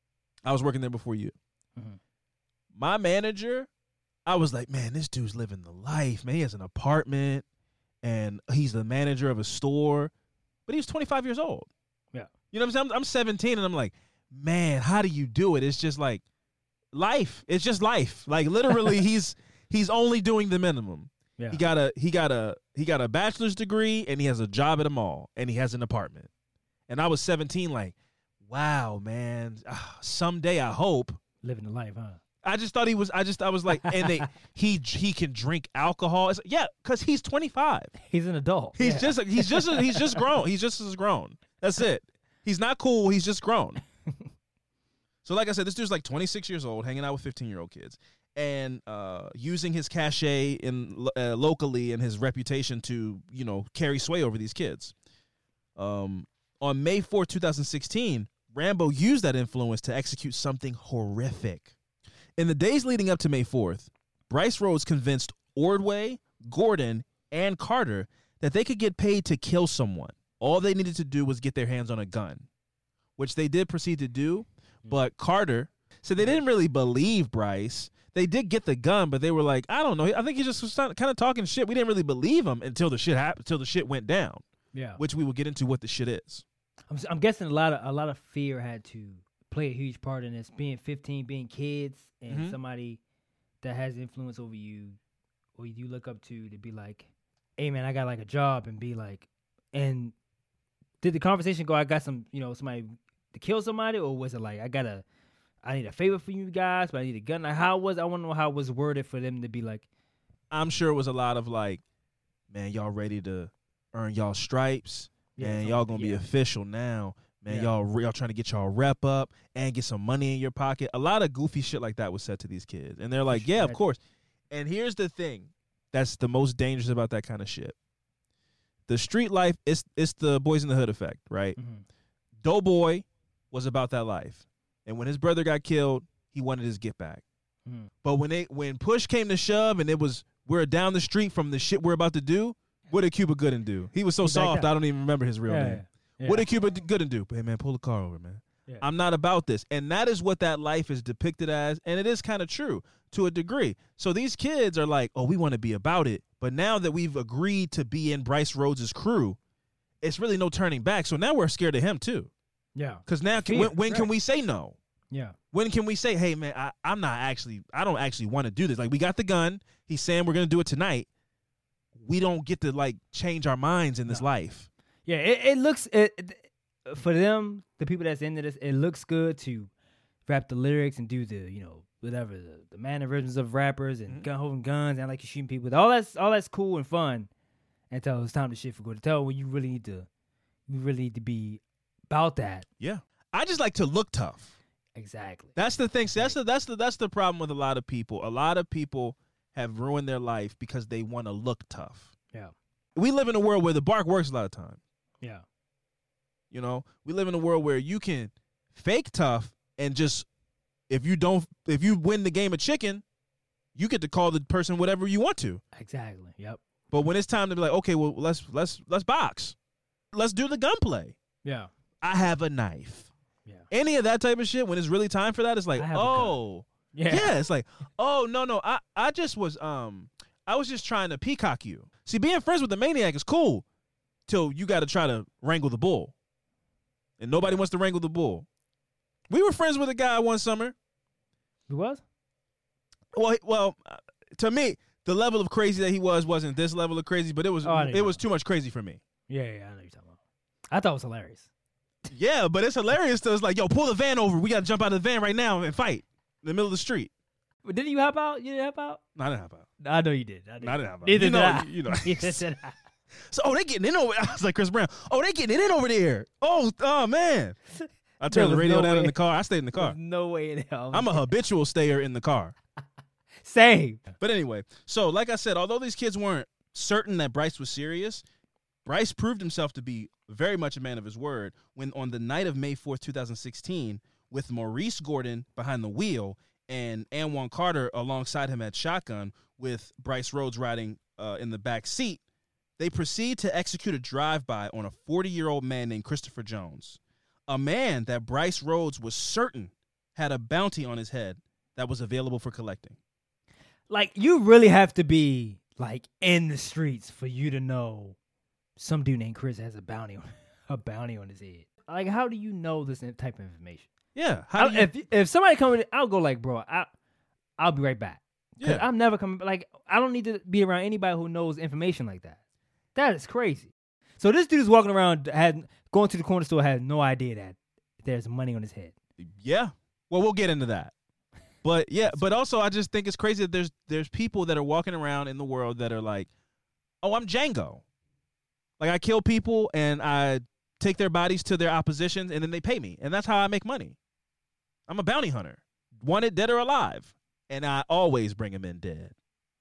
I was working there before you. Mhm. My manager, I was like, man, this dude's living the life, man. He has an apartment, and he's the manager of a store, but he was twenty-five years old. Yeah. You know what I'm saying? I'm, I'm seventeen, and I'm like, man, how do you do it? It's just like life. It's just life. Like literally, he's he's only doing the minimum. Yeah. He got a he got a he got a bachelor's degree, and he has a job at a mall, and he has an apartment. And I was seventeen, like, wow, man. Ah, someday I hope. Living the life, huh? I just thought he was. I just I was like, and they he he can drink alcohol. It's, yeah, because he's twenty-five. He's an adult. He's yeah. just he's just he's just grown. He's just as grown. That's it. He's not cool. He's just grown. So like I said, this dude's like twenty-six years old, hanging out with fifteen-year-old kids, and uh, using his cachet in uh, locally and his reputation to you know carry sway over these kids. Um, on May fourth, twenty sixteen, Rambo used that influence to execute something horrific. In the days leading up to May fourth, Bryce Rhodes convinced Ordway, Gordon, and Carter that they could get paid to kill someone. All they needed to do was get their hands on a gun, which they did proceed to do. But Carter said they didn't really believe Bryce. They did get the gun, but they were like, I don't know. I think he just was kind of talking shit. We didn't really believe him until the shit happened, until the shit went down, Yeah. which we will get into what the shit is. I'm, I'm guessing a lot of a lot of fear had to play a huge part in this. Being fifteen, being kids, and Mhm. somebody that has influence over you, or you look up to, to be like, hey man, I got like a job, and be like, and did the conversation go, I got some, you know, somebody to kill somebody, or was it like, I got a, I need a favor for you guys, but I need a gun? Like, how was, I want to know how it was worded for them to be like, I'm sure it was a lot of like, man, y'all ready to earn y'all stripes, Yeah, man, something- y'all gonna be yeah. official now. Man, Yeah. y'all re- y'all trying to get y'all rep up and get some money in your pocket. A lot of goofy shit like that was said to these kids. And they're like, yeah, of Right. course. And here's the thing that's the most dangerous about that kind of shit. The street life, it's, it's the Boys in the Hood effect, right? Mhm. Doughboy was about that life. And when his brother got killed, he wanted his get back. Mhm. But when they when push came to shove and it was, we're down the street from the shit we're about to do, what did Cuba Gooding do? He was so He backed soft, out. I don't even remember his real Yeah, name. yeah. What did Cuba Gooding do? Hey, man, pull the car over, man. Yeah. I'm not about this. And that is what that life is depicted as, and it is kind of true to a degree. So these kids are like, oh, we want to be about it. But now that we've agreed to be in Bryce Rhodes' crew, it's really no turning back. So now we're scared of him, too. Yeah. Because now, can, Fear, when, when can right. we say no? Yeah. When can we say, hey, man, I, I'm not actually, I don't actually want to do this. Like, we got the gun. He's saying we're going to do it tonight. We don't get to, like, change our minds in this No. life. Yeah, it, it looks it, it- for them, the people that's into this, it looks good to rap the lyrics and do the, you know, whatever the, the mannerisms of rappers and Mhm. gun holding guns and like you shooting people. All that's all that's cool and fun until it's time to shit for good. Until when you really need to, you really need to be about that. Yeah. I just like to look tough. Exactly. That's the thing. See, that's the that's the that's the problem with a lot of people. A lot of people have ruined their life because they want to look tough. Yeah. We live in a world where the bark works a lot of time. Yeah. You know, we live in a world where you can fake tough and just if you don't if you win the game of chicken, you get to call the person whatever you want to. Exactly. Yep. But when it's time to be like, okay, well let's let's let's box. Let's do the gunplay. Yeah. I have a knife. Yeah. Any of that type of shit, when it's really time for that, it's like, I have a gun. oh. Yeah. Yeah, it's like, oh no, no, I, I just was um I was just trying to peacock you. See, being friends with the maniac is cool till you gotta try to wrangle the bull. And nobody wants to wrangle the bull. We were friends with a guy one summer. Who was? Well, he- well, uh, to me, the level of crazy that he was wasn't this level of crazy, but it was Oh, I didn't it know. was too much crazy for me. Yeah, yeah, I know what you're talking about. I thought it was hilarious. Yeah, but it's hilarious. To, it's like, yo, pull the van over. We gotta jump out of the van right now and fight in the middle of the street. But didn't you hop out? You didn't hop out? No, I didn't have out. I know you did. I, did. No, I didn't have out. Neither you did know, I. You know. Neither did I. So, oh, they getting in over. I was like Chris Brown. Oh, they getting it in over there. Oh, oh man. I turned the was radio no down way. in the car. I stayed in the car. There's no way in hell. I'm a habitual stayer in the car. Same. But anyway, so like I said, although these kids weren't certain that Bryce was serious, Bryce proved himself to be very much a man of his word when on the night of May fourth, twenty sixteen, with Maurice Gordon behind the wheel and Anwan Carter alongside him at shotgun with Bryce Rhodes riding uh, in the back seat, they proceed to execute a drive-by on a forty-year-old man named Christopher Jones, a man that Bryce Rhodes was certain had a bounty on his head that was available for collecting. Like, you really have to be, like, in the streets for you to know some dude named Chris has a bounty on, a bounty on his head. Like, how do you know this type of information? Yeah. How do you, if if somebody coming, I'll go like, bro, I, I'll be right back. Cause Yeah. I'm never coming. Like, I don't need to be around anybody who knows information like that. That is crazy. So this dude's walking around, had going to the corner store, had no idea that there's money on his head. Yeah. Well, we'll get into that. But yeah, but also I just think it's crazy that there's there's people that are walking around in the world that are like, oh, I'm Django. Like, I kill people and I take their bodies to their oppositions and then they pay me. And that's how I make money. I'm a bounty hunter, wanted dead or alive. And I always bring them in dead.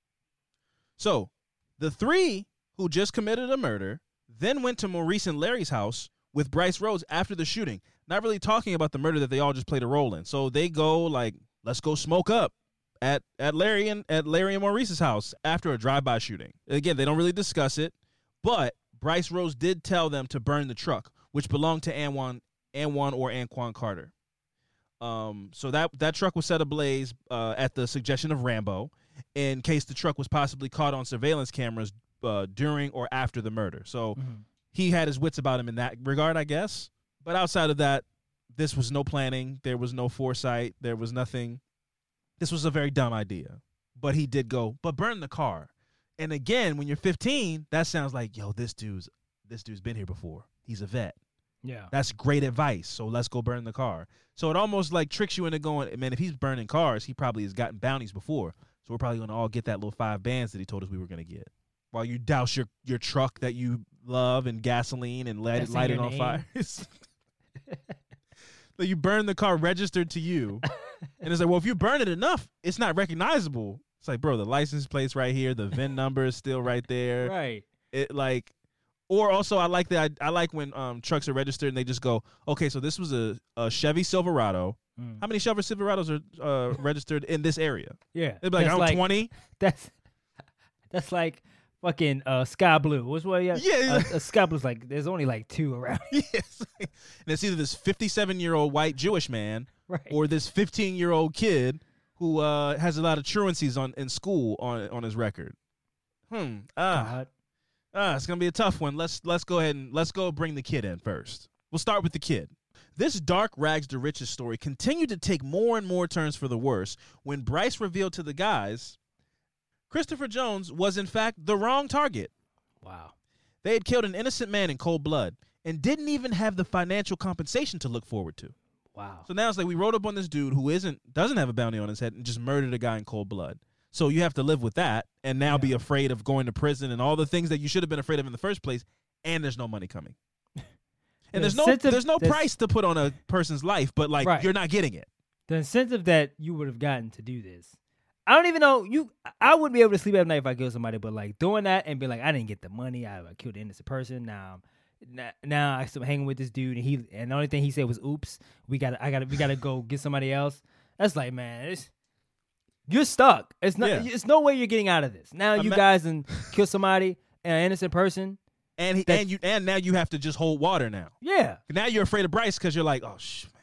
So the three who just committed a murder then went to Maurice and Larry's house with Bryce Rhodes after the shooting, not really talking about the murder that they all just played a role in. So they go like, let's go smoke up at, at Larry and at Larry and Maurice's house after a drive-by shooting. Again, they don't really discuss it, but Bryce Rhodes did tell them to burn the truck, which belonged to Anwan, Anwan or Anquan Carter. Um, so that that truck was set ablaze uh, at the suggestion of Rambo, in case the truck was possibly caught on surveillance cameras uh, during or after the murder. So Mhm. he had his wits about him in that regard, I guess. But outside of that, this was no planning. There was no foresight. There was nothing. This was a very dumb idea. But he did go, but burn the car. And again, when you're fifteen, that sounds like, yo, this dude's this dude's been here before. He's a vet. Yeah. That's great advice. So let's go burn the car. So it almost like tricks you into going, man, if he's burning cars, he probably has gotten bounties before. So we're probably going to all get that little five bands that he told us we were going to get. While you douse your, your truck that you love in gasoline and light, That's in light it your on name. fire. So you burn the car registered to you. And it's like, well, if you burn it enough, it's not recognizable. It's like, bro, the license plate's right here. The V I N number is still right there. Right. It like, or also I like that. I, I like when um, trucks are registered and they just go, okay, so this was a, a Chevy Silverado. Mm. How many Chevy Silverados are uh, registered in this area? Yeah. They'd be like, That's I'm twenty. That's that's like fucking uh, Sky Blue. What's what? Yeah. Yeah. Uh, uh, Sky Blue's like there's only like two around. Yes. And it's either this fifty-seven-year-old white Jewish man Right. or this fifteen-year-old kid who uh, has a lot of truancies on in school on on his record. Hmm. Ah. God. Ah, it's gonna be a tough one. Let's let's go ahead and let's go bring the kid in first. We'll start with the kid. This dark rags to riches story continued to take more and more turns for the worse when Bryce revealed to the guys Christopher Jones was in fact the wrong target. Wow. They had killed an innocent man in cold blood and didn't even have the financial compensation to look forward to. Wow. So now it's like we rode up on this dude who isn't doesn't have a bounty on his head and just murdered a guy in cold blood. So you have to live with that and now Yeah. be afraid of going to prison and all the things that you should have been afraid of in the first place, and there's no money coming. And The there's no incentive- there's no there's- price to put on a person's life, but like Right. you're not getting it. The incentive that you would have gotten to do this. I don't even know you. I wouldn't be able to sleep at night if I killed somebody, but like doing that and be like, I didn't get the money. I, I killed an innocent person. Now, now, now I still hanging with this dude, and he and the only thing he said was, "Oops, we got to I got to we got to go get somebody else." That's like, man, it's, you're stuck. It's not. Yeah. It's no way you're getting out of this. Now you Ima- guys and kill somebody, an innocent person. And he, That- and you and now you have to just hold water now. Yeah, Now you're afraid of Bryce because you're like, oh sh, man,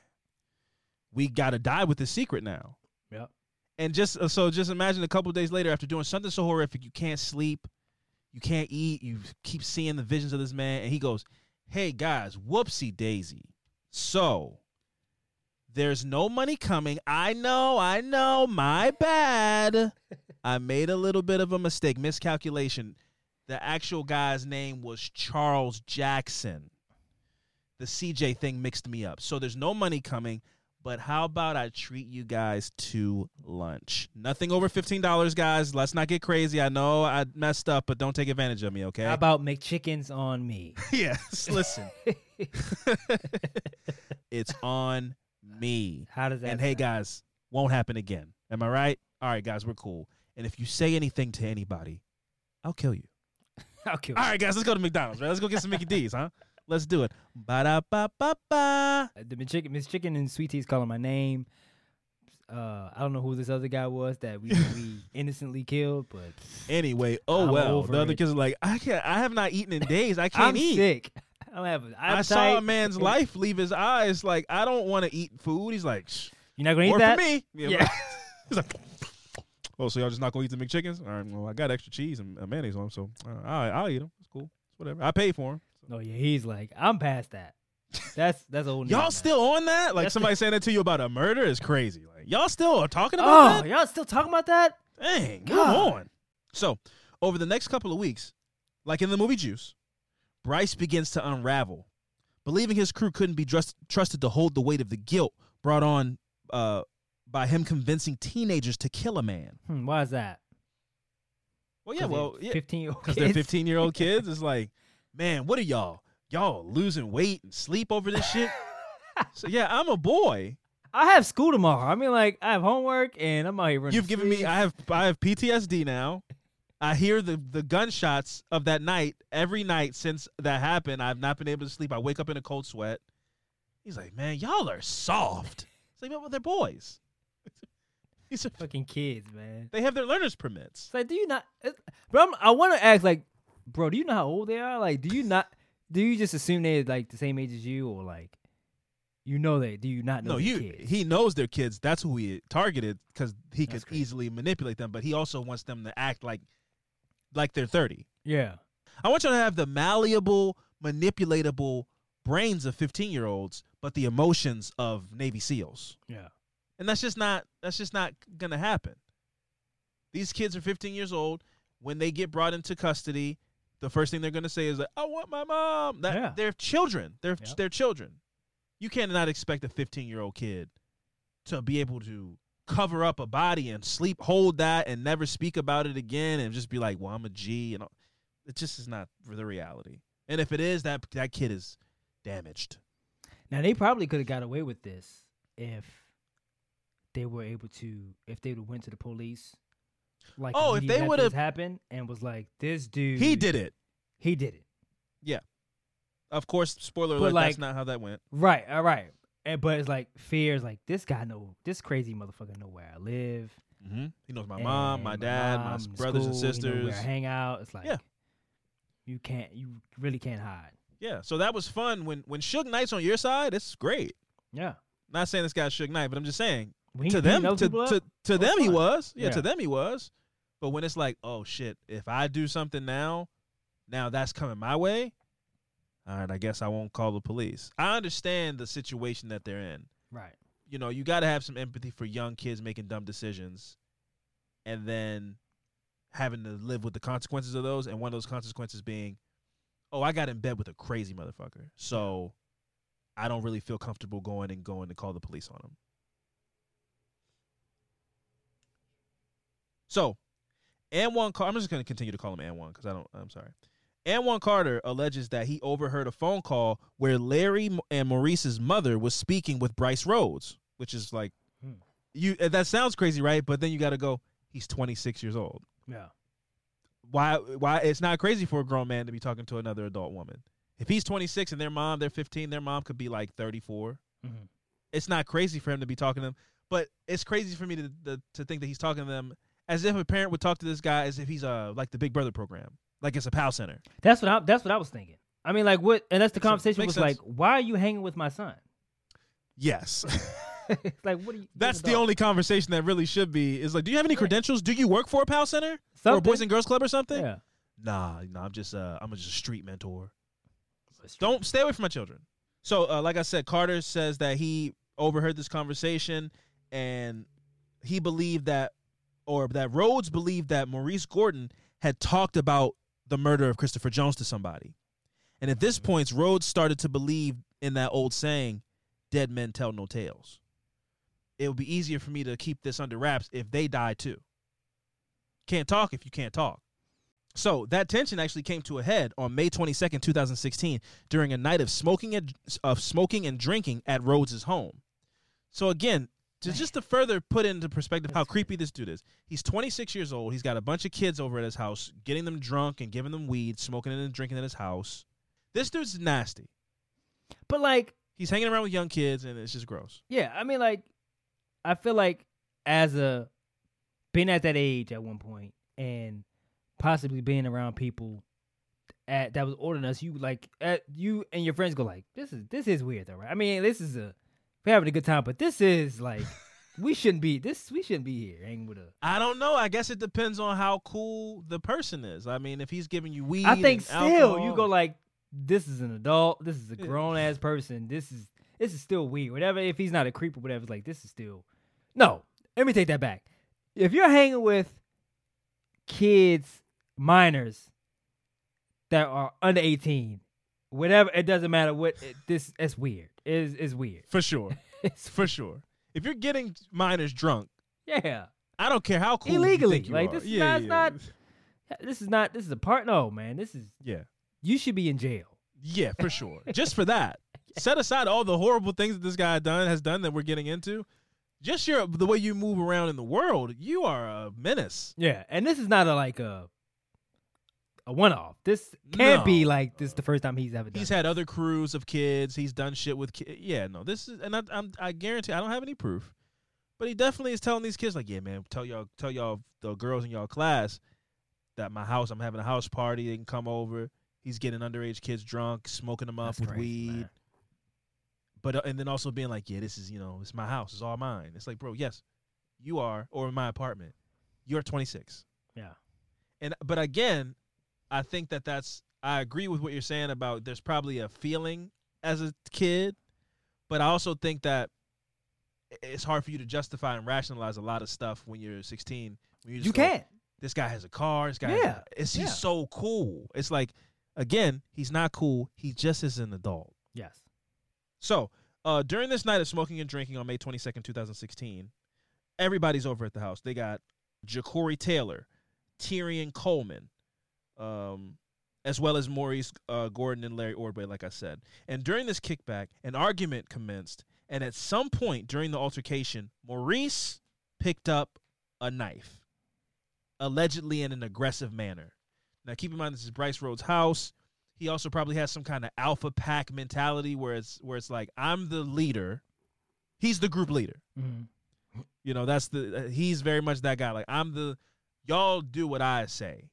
we gotta die with this secret now. Yep. And just uh, so just imagine a couple of days later after doing something so horrific, you can't sleep, you can't eat, you keep seeing the visions of this man, and he goes, "Hey guys, whoopsie daisy. So there's no money coming. I know, I know, my bad. I made a little bit of a mistake, miscalculation. The actual guy's name was Charles Jackson. The C J thing mixed me up. So there's no money coming, but how about I treat you guys to lunch? Nothing over fifteen dollars, guys. Let's not get crazy. I know I messed up, but don't take advantage of me, okay?" How about McChickens on me? Yes, listen. It's on me. How does that? And hey, sound? guys, won't happen again. Am I right? All right, guys, we're cool. And if you say anything to anybody, I'll kill you. I'll kill All you. right, guys, let's go to McDonald's, right? Let's go get some Mickey D's, huh? Let's do it. Ba-da-ba-ba-ba. The Miss Chicken, Miss Chicken and Sweet Tea's calling my name. Uh, I don't know who this other guy was that we, we innocently killed, but Anyway, oh I'm well. over The other it. kids are like, I can't. I have not eaten in days. I can't I'm eat. sick. I don't have an I saw a appetite. man's life leave his eyes. Like, I don't want to eat food. He's like, Shh, You're not gonna eat more that? for me. Yeah. He's like, oh, so y'all just not gonna eat the McChickens? All right. Well, I got extra cheese and uh, mayonnaise on them, so uh, all right, I'll eat them. It's cool. It's whatever. I paid for them. No, yeah, he's like, I'm past that. That's that's old. Y'all news, still on that? Like That's somebody saying that to you about a murder is crazy. Like y'all still are talking about man. Oh, that? y'all still talking about that? Dang, come God. on. So, over the next couple of weeks, like in the movie Juice, Bryce begins to unravel, believing his crew couldn't be trust- trusted to hold the weight of the guilt brought on uh, by him convincing teenagers to kill a man. Hmm, why is that? Well, yeah, well, yeah, fifteen year old because they're fifteen-year-old kids. It's like, man, what are y'all? Y'all losing weight and sleep over this shit? So, yeah, I'm a boy. I have school tomorrow. I mean, like, I have homework and I'm out here running. You've given me. streets. I have. I have P T S D now. I hear the the gunshots of that night every night since that happened. I've not been able to sleep. I wake up in a cold sweat. He's like, man, y'all are soft. It's like, well, they're boys. These are, fucking kids, man. they have their learner's permits. It's like, do you not? It, but I'm, I want to ask, like, bro, do you know how old they are? Like, do you not? Do you just assume they're like the same age as you, or like, you know they? Do you not know? No, they're you. kids? He knows they're kids. That's who he targeted because he That's could crazy. easily manipulate them. But he also wants them to act like, like they're thirty. Yeah. I want you to have the malleable, manipulatable brains of fifteen-year-olds, but the emotions of Navy SEALs. Yeah. And that's just not that's just not going to happen. These kids are fifteen years old. When they get brought into custody, the first thing they're going to say is like, "I want my mom." That Yeah. they're children. They're Yep. they're children. You cannot expect a fifteen-year-old kid to be able to cover up a body and sleep, hold that, and never speak about it again, and just be like, "Well, I'm a G." And all. It just is not the reality. And if it is, that that kid is damaged. Now they probably could have got away with this if they were able to, if they would have went to the police. Like, Oh, if they would would've- have happened and was like, this dude, He did it. he did it. Of course, spoiler But alert, like- that's not how that went. Right, all right. And but it's like fears, like this guy know, this crazy motherfucker know where I live. Mm-hmm. He knows my and mom, my dad, my mom, s- the brothers and school, he know sisters. where I hang out. It's like, Yeah. you can't, you really can't hide. Yeah, so that was fun. When when Suge Knight's on your side, it's great. Yeah. Not saying this guy's Suge Knight, but I'm just saying When he to beating them, those to, people up, to, to oh, them it's he fine. was. Yeah, Yeah. to them he was. But when it's like, oh shit, if I do something now, now that's coming my way. All right, I guess I won't call the police. I understand the situation that they're in. right. You know, you got to have some empathy for young kids making dumb decisions, and then having to live with the consequences of those. And one of those consequences being, oh, I got in bed with a crazy motherfucker, so I don't really feel comfortable going and going to call the police on him. So, Anwan Carter, I'm just going to continue to call him Anwan because I don't, I'm sorry. Anwan Carter alleges that he overheard a phone call where Larry and Maurice's mother was speaking with Bryce Rhodes, which is like, Hmm. you. that sounds crazy, right? But then you got to go, he's twenty-six years old. Yeah. Why? Why? It's not crazy for a grown man to be talking to another adult woman. If he's twenty-six and their mom, they're fifteen, their mom could be like thirty-four. Mm-hmm. It's not crazy for him to be talking to them, but it's crazy for me to to, to think that he's talking to them as if a parent would talk to this guy as if he's uh like the Big Brother program, like it's a PAL center. That's what I. That's what I was thinking. I mean, like, what? And that's the Makes sense. conversation Makes was like, sense. why are you hanging with my son? Yes, Like, what are you? that's what the dog? only conversation that really should be. Is like, do you have any Yeah. credentials? Do you work for a PAL center or a Something. Boys and Girls Club or something? Yeah. Nah, nah. I'm just uh, I'm just a street mentor. Don't stay away from my children. So, uh, like I said, Carter says that he overheard this conversation and he believed that, or that Rhodes believed that Maurice Gordon had talked about the murder of Christopher Jones to somebody. And at this point, Rhodes started to believe in that old saying, dead men tell no tales. It would be easier for me to keep this under wraps if they die too. Can't talk if you can't talk. So that tension actually came to a head on May twenty-second, twenty sixteen, during a night of smoking and of smoking and drinking at Rhodes's home. So again, to, just to further put into perspective how creepy this dude is, he's twenty-six years old. He's got a bunch of kids over at his house, getting them drunk and giving them weed, smoking it and drinking at his house. This dude's nasty. But like, He's hanging around with young kids, and it's just gross. yeah, I mean, like, I feel like as a being at that age at one point and possibly being around people at that was older than us, you like at you and your friends go like, this is this is weird though, right? I mean, this is a we're having a good time, but this is like we shouldn't be this we shouldn't be here hanging with a. I don't know. I guess it depends on how cool the person is. I mean, if he's giving you weed, I think and still alcohol, you go like, this is an adult, this is a Yeah. grown ass person, this is this is still weird. Whatever, if he's not a creep or whatever, it's like this is still no. Let me take that back. If you're hanging with kids, minors that are under eighteen, whatever, it doesn't matter what. It, this it's weird. It's it's weird. for sure, It's for sure. If you're getting minors drunk, yeah. I don't care how cool you Illegally. think you Like, are. this is yeah, not- it's yeah. not- This is not. This is a part. No, man. This is. Yeah, You should be in jail. yeah, for sure. Just for that, set aside all the horrible things that this guy done has done that we're getting into. Just your the way you move around in the world, you are a menace. Yeah, and this is not a like a a one off. This can't No. be like this. The first time he's ever done. He's it. had other crews of kids. He's done shit with kids. Yeah, no, this is, and I, I'm, I guarantee I don't have any proof, but he definitely is telling these kids like, yeah, man, tell y'all, tell y'all the girls in y'all class that my house, I'm having a house party. They can come over. He's getting underage kids drunk, smoking them up That's with crazy, weed. man. But uh, and then also being like, yeah, this is, you know, it's my house, it's all mine. It's like, bro, yes, you are, or in my apartment, you're twenty-six. Yeah. And but again, I think that that's I agree with what you're saying about there's probably a feeling as a kid, but I also think that it's hard for you to justify and rationalize a lot of stuff when you're sixteen. When you just You go, can't. This guy has a car. This guy, Yeah. has a, it's, he's Yeah. so cool. It's like, again, he's not cool. He just is an adult. Yes. So uh, during this night of smoking and drinking on May twenty-second, twenty sixteen, everybody's over at the house. They got Ja'Cory Taylor, Tyrion Coleman, um, as well as Maurice uh, Gordon and Larry Ordway, like I said. And during this kickback, an argument commenced. And at some point during the altercation, Maurice picked up a knife, allegedly in an aggressive manner. Now, keep in mind, this is Bryce Rhodes' house. He also probably has some kind of alpha pack mentality where it's where it's like, I'm the leader. He's the group leader. Mm-hmm. You know, that's the uh, he's very much that guy. Like, I'm the, y'all do what I say.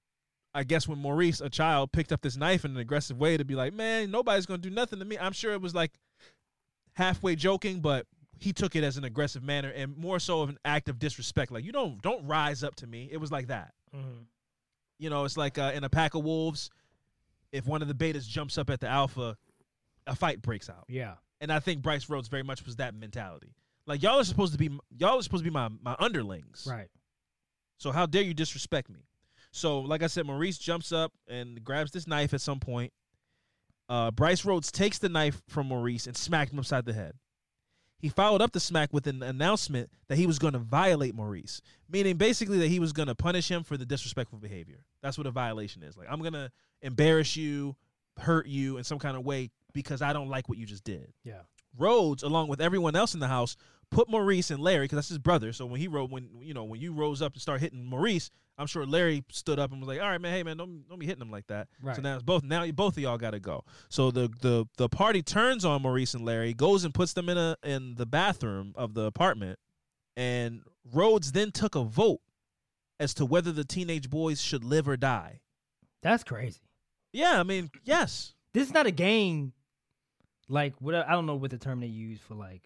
I guess when Maurice, a child, picked up this knife in an aggressive way to be like, man, nobody's going to do nothing to me. I'm sure it was like halfway joking, but he took it as an aggressive manner and more so of an act of disrespect. Like, you don't don't rise up to me. It was like that. Mm-hmm. You know, it's like uh, in a pack of wolves, if one of the betas jumps up at the alpha, a fight breaks out. Yeah. And I think Bryce Rhodes very much was that mentality. Like, y'all are supposed to be y'all are supposed to be my my underlings. Right. So how dare you disrespect me? So, like I said, Maurice jumps up and grabs this knife at some point. Uh, Bryce Rhodes takes the knife from Maurice and smacked him upside the head. He followed up the smack with an announcement that he was going to violate Maurice, meaning basically that he was going to punish him for the disrespectful behavior. That's what a violation is. Like, I'm going to embarrass you, hurt you in some kind of way because I don't like what you just did. Yeah. Rhodes, along with everyone else in the house, put Maurice and Larry, because that's his brother. So when he rode, when you know, when you rose up and start hitting Maurice, I'm sure Larry stood up and was like, "All right, man, hey man, don't don't be hitting him like that." Right. So now it's both now both of y'all got to go. So the the the party turns on Maurice and Larry, goes and puts them in a in the bathroom of the apartment, and Rhodes then took a vote as to whether the teenage boys should live or die. That's crazy. Yeah, I mean, yes. This is not a game. Like, what I don't know what the term they use for like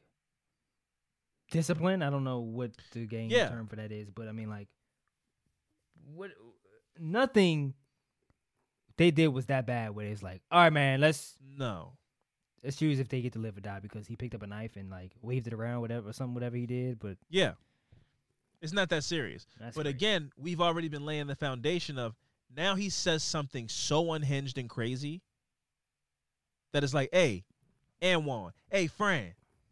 discipline. I don't know what the game Yeah. term for that is, but I mean, like, what? Nothing they did was that bad. Where it's like, all right, man, let's No. let's choose if they get to live or die because he picked up a knife and like waved it around, whatever, or something, whatever he did. But Yeah. It's not that serious. That's but crazy. again, we've already been laying the foundation of now he says something so unhinged and crazy that it's like, hey, Anwan, hey, Fran,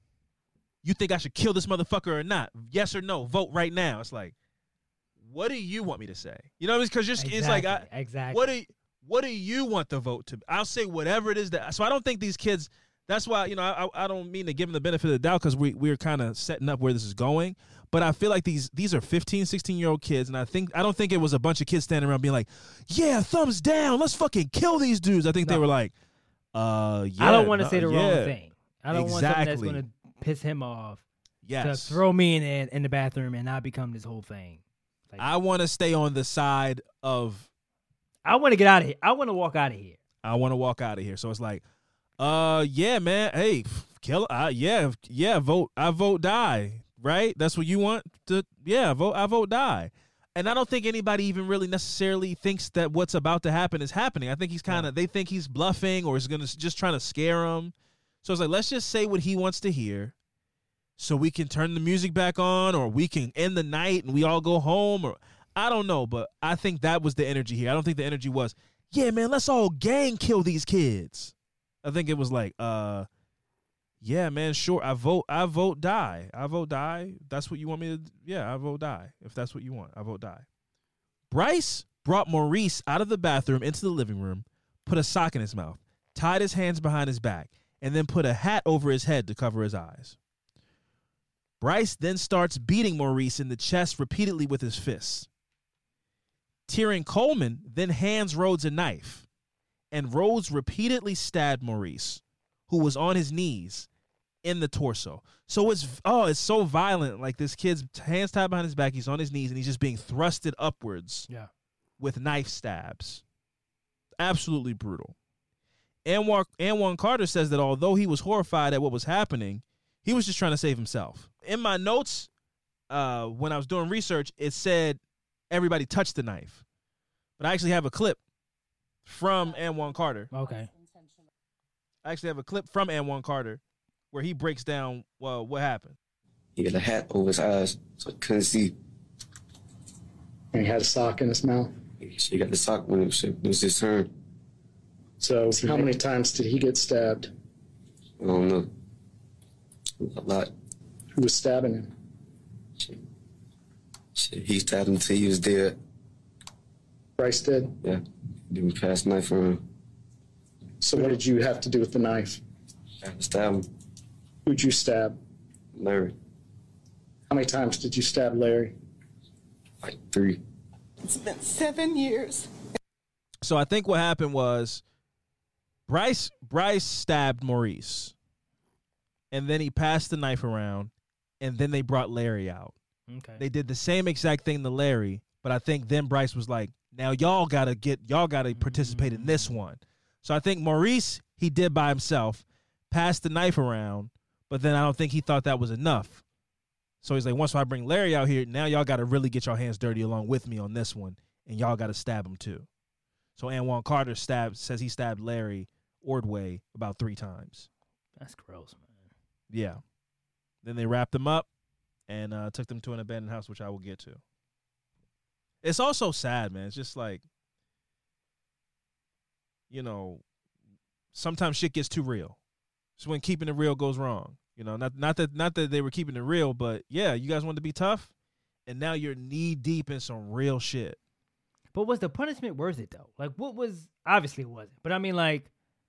you think I should kill this motherfucker or not? Yes or no? Vote right now. It's like, what do you want me to say? You know what I mean? Because exactly, it's like, I, exactly. what do you, what do you want the vote to be? I'll say whatever it is that. So I don't think these kids. That's why, you know, I I don't mean to give them the benefit of the doubt because we we're kind of setting up where this is going. But I feel like these these are fifteen, sixteen year old kids, and I think I don't think it was a bunch of kids standing around being like, yeah, thumbs down, let's fucking kill these dudes. I think No. they were like, uh, yeah. I don't want to no, say the yeah. wrong thing. I don't want something that's Exactly. going to piss him off Yes. to throw me in the, in the bathroom and not become this whole thing. Like, I want to stay on the side of I want to get out of here. I want to walk out of here. I want to walk out of here. So it's like, uh, yeah, man. Hey, kill. Uh, yeah, yeah. Vote. I vote die. Right. That's what you want to. Yeah. Vote. I vote die. And I don't think anybody even really necessarily thinks that what's about to happen is happening. I think he's kind of. They think he's bluffing or is gonna just trying to scare them. So it's like, let's just say what he wants to hear, so we can turn the music back on, or we can end the night and we all go home, or I don't know. But I think that was the energy here. I don't think the energy was, yeah, man, let's all gang kill these kids. I think it was like, uh, yeah, man, sure, I vote, I vote die. I vote die. That's what you want me to, yeah, I vote die. If that's what you want, I vote die. Bryce brought Maurice out of the bathroom into the living room, put a sock in his mouth, tied his hands behind his back, and then put a hat over his head to cover his eyes. Bryce then starts beating Maurice in the chest repeatedly with his fists. Tyrion Coleman then hands Rhodes a knife, and Rhodes repeatedly stabbed Maurice, who was on his knees, in the torso. So it's, oh, it's so violent. Like, this kid's hands tied behind his back, he's on his knees, and he's just being thrusted upwards Yeah. with knife stabs. Absolutely brutal. Anwar, Anwan Carter says that although he was horrified at what was happening, he was just trying to save himself. In my notes, uh, when I was doing research, it said everybody touched the knife. But I actually have a clip from Anwan Carter. Okay. I actually have a clip from Anwan Carter where he breaks down, well, what happened. He had a hat over his eyes, so he couldn't see. And he had a sock in his mouth? He got the sock when it was, it was his turn. So how many times did he get stabbed? I don't know. A lot. Who was stabbing him? Shit. Shit. He stabbed him until he was dead. Bryce did? Yeah. Then we passed the knife around. So what did you have to do with the knife? I had to stab him. Who'd you stab? Larry. How many times did you stab Larry? Like three. It's been seven years. So I think what happened was Bryce Bryce stabbed Maurice, and then he passed the knife around, and then they brought Larry out. Okay. They did the same exact thing to Larry, but I think then Bryce was like, now y'all gotta get y'all gotta participate in this one. So I think Maurice, he did by himself, passed the knife around, but then I don't think he thought that was enough. So he's like, once I bring Larry out here, now y'all gotta really get your hands dirty along with me on this one, and y'all gotta stab him too. So Anwan Carter stabbed says he stabbed Larry Ordway about three times. That's gross, man. Yeah. Then they wrapped them up and uh, took them to an abandoned house, which I will get to. It's also sad, man. It's just like, you know, sometimes shit gets too real. It's when keeping it real goes wrong. You know, not not that not that they were keeping it real, but yeah, you guys wanted to be tough, and now you're knee deep in some real shit. But was the punishment worth it though? Like, what was obviously it wasn't. But I mean, like,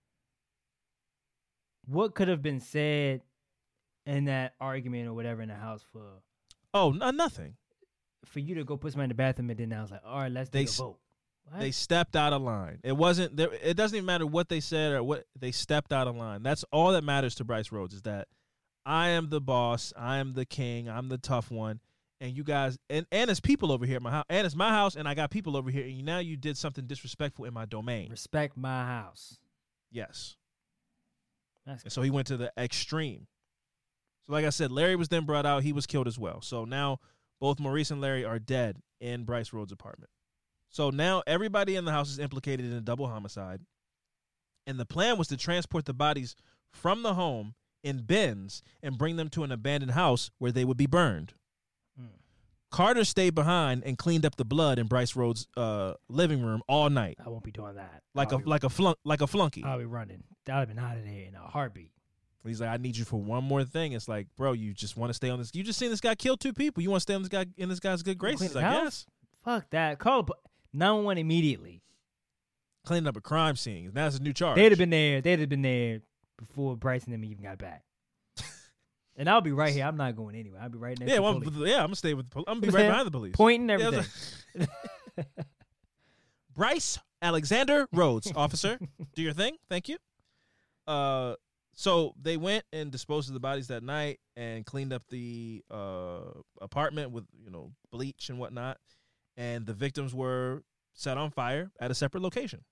what could have been said in that argument or whatever in the house for? Oh, no, nothing. For you to go put somebody in the bathroom, and then I was like, all right, let's They take a s- vote. What? They stepped out of line. It wasn't there. It doesn't even matter what they said or what they stepped out of line. That's all that matters to Bryce Rhodes is that I am the boss. I am the king. I'm the tough one. And you guys, and, and it's people over here at my house, and it's my house, and I got people over here, and now you did something disrespectful in my domain. Respect my house. Yes. That's And so he went to the extreme. So like I said, Larry was then brought out. He was killed as well. So now both Maurice and Larry are dead in Bryce Rhodes' apartment. So now everybody in the house is implicated in a double homicide. And the plan was to transport the bodies from the home in bins and bring them to an abandoned house where they would be burned. Mm. Carter stayed behind and cleaned up the blood in Bryce Rhodes' uh, living room all night, I won't be doing that. like I'll a be, like a flunk like a flunky. I'll be running. I'd have been out of there in a heartbeat. He's like, I need you for one more thing. It's like, bro, you just want to stay on this. You just seen this guy kill two people. You want to stay on this guy in this guy's good Clean graces, the I house? guess. Fuck that. Call nine one one immediately. Cleaning up a crime scene. Now it's a new charge. They'd have been there. They'd have been there before Bryce and them even got back. And I'll be right here. I'm not going anywhere. I'll be right next Yeah, to well, the I'm, police. yeah, I'm gonna stay with. The pol- I'm gonna be Yeah. right behind the police. Pointing Yeah, I was everything. like- Bryce Alexander Rhodes, officer, do your thing. Thank you. Uh, so they went and disposed of the bodies that night and cleaned up the uh apartment with you know bleach and whatnot, and the victims were set on fire at a separate location.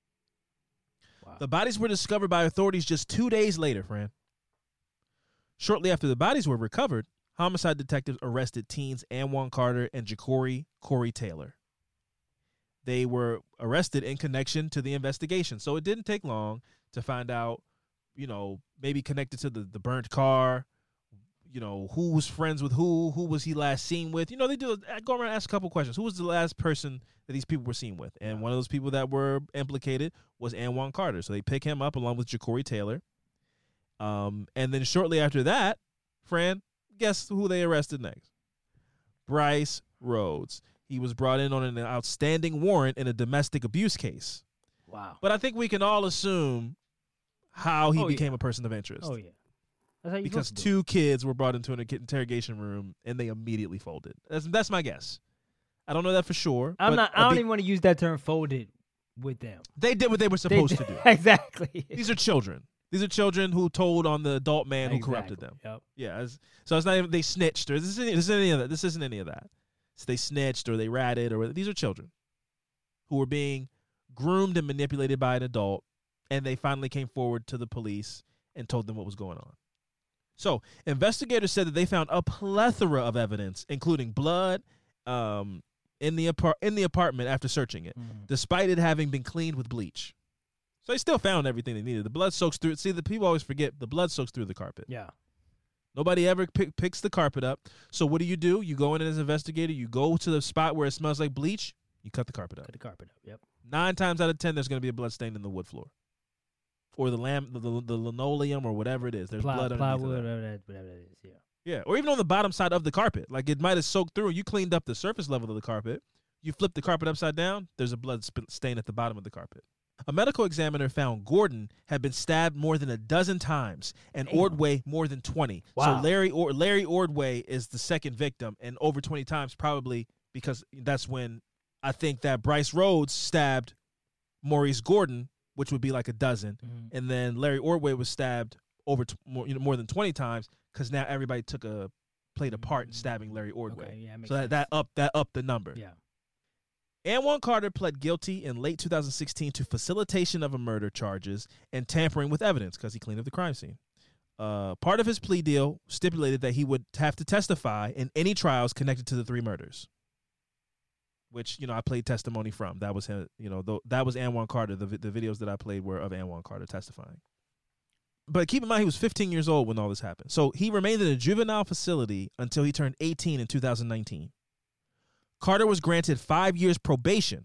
Wow. The bodies were discovered by authorities just two days later, friend. Shortly after the bodies were recovered, homicide detectives arrested teens Anwan Carter and Ja'Cory Corey Taylor. They were arrested in connection to the investigation, so it didn't take long to find out, you know, maybe connected to the, the burnt car, you know, who was friends with who, who was he last seen with. You know, they do go around and ask a couple questions. Who was the last person that these people were seen with? And one of those people that were implicated was Anwan Carter. So they pick him up along with Ja'Cory Taylor. Um, and then shortly after that, Fran, guess who they arrested next? Bryce Rhodes. He was brought in on an outstanding warrant in a domestic abuse case. Wow. But I think we can all assume how he Oh, became yeah. a person of interest. Oh, yeah. That's how you Because supposed to do two kids were brought into an interrogation room and they immediately folded. That's that's my guess. I don't know that for sure. it. I'm but not. a I don't big- even want to use that term "folded" with them. They did what they were They supposed did- to do. Exactly. These are children. These are children who told on the adult man who corrupted them. Exactly. Yep. Yeah, it's- so it's not even they snitched or this isn't, this isn't any of that. This isn't any of that. So they snitched or they ratted or these are children who were being groomed and manipulated by an adult, and they finally came forward to the police and told them what was going on. So investigators said that they found a plethora of evidence, including blood, um, in the apart in the apartment after searching it, Mhm. despite it having been cleaned with bleach. So they still found everything they needed. The blood soaks through. See, the people always forget the blood soaks through the carpet. Yeah. Nobody ever pick, picks the carpet up. So what do you do? You go in as an investigator. You go to the spot where it smells like bleach. You cut the carpet up. Cut the carpet up. Yep. Nine times out of ten, there's going to be a blood stain in the wood floor, or the lamb, the, the, the linoleum, or whatever it is. There's Ply, blood underneath plywood, of that. whatever that, whatever that is. Yeah. Yeah, or even on the bottom side of the carpet. Like it might have soaked through. You cleaned up the surface level of the carpet. You flip the carpet upside down. There's a blood sp- stain at the bottom of the carpet. A medical examiner found Gordon had been stabbed more than a dozen times and Damn. Ordway more than twenty. Wow. So Larry or Larry Ordway is the second victim, and over twenty times probably because that's when I think that Bryce Rhodes stabbed Maurice Gordon, which would be like a dozen, Mm-hmm. and then Larry Ordway was stabbed over t- more, you know, more than twenty times because now everybody took a played a part in stabbing Larry Ordway. Okay, yeah, makes so that, sense. that up that upped the number. Yeah. Anwan Carter pled guilty in late two thousand sixteen to facilitation of a murder charges and tampering with evidence because he cleaned up the crime scene. Uh, part of his plea deal stipulated that he would have to testify in any trials connected to the three murders, which, you know, I played testimony from. That was him, you know, th- that was Anwan Carter. The, the videos that I played were of Anwan Carter testifying. But keep in mind, he was fifteen years old when all this happened. So he remained in a juvenile facility until he turned eighteen in two thousand nineteen. Carter was granted five years probation.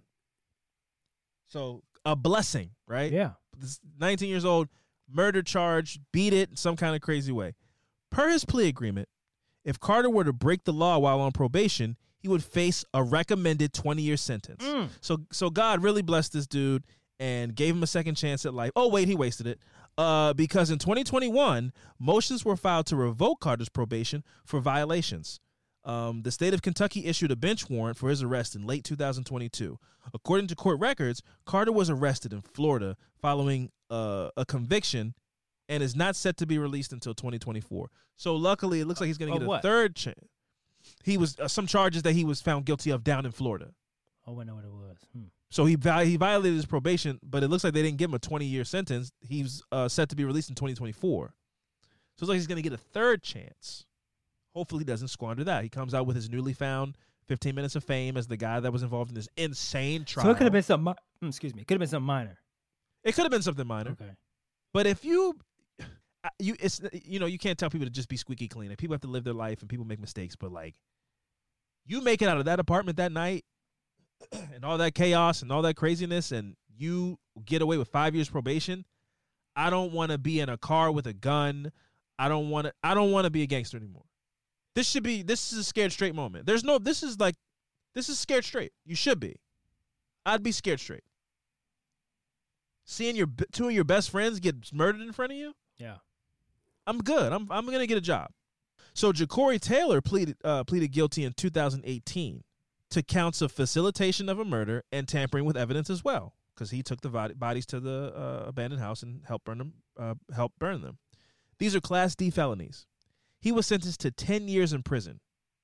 So a blessing, right? Yeah. This nineteen years old, murder charge, beat it in some kind of crazy way. Per his plea agreement, if Carter were to break the law while on probation, he would face a recommended twenty-year sentence. Mm. So so God really blessed this dude and gave him a second chance at life. Oh, wait, he wasted it. Uh, because in twenty twenty-one, motions were filed to revoke Carter's probation for violations. Um, the state of Kentucky issued a bench warrant for his arrest in late two thousand twenty-two. According to court records, Carter was arrested in Florida following uh, a conviction and is not set to be released until twenty twenty-four. So luckily, it looks like he's going to Of get a what? third chance. He was uh, some charges that he was found guilty of down in Florida. Oh, I know what it was. Hmm. So he vi- he violated his probation, but it looks like they didn't give him a twenty-year sentence. He's uh, set to be released in twenty twenty-four. So it's like he's going to get a third chance. Hopefully he doesn't squander that. He comes out with his newly found fifteen minutes of fame as the guy that was involved in this insane trial. So it could have been something. Mi- excuse me. It could have been something minor. It could have been something minor. Okay. But if you, you, it's you know you can't tell people to just be squeaky clean. Like, people have to live their life and people make mistakes. But like, you make it out of that apartment that night, and all that chaos and all that craziness, and you get away with five years probation. I don't want to be in a car with a gun. I don't want to. I don't want to be a gangster anymore. This should be. This is a scared straight moment. There's no. This is like. This is scared straight. You should be. I'd be scared straight. Seeing your two of your best friends get murdered in front of you. Yeah. I'm good. I'm I'm gonna get a job. So Ja'Cory Taylor pleaded uh, pleaded guilty in two thousand eighteen to counts of facilitation of a murder and tampering with evidence as well, because he took the body, bodies to the uh, abandoned house and helped burn them. Uh, helped burn them. These are Class D felonies. He was sentenced to ten years in prison.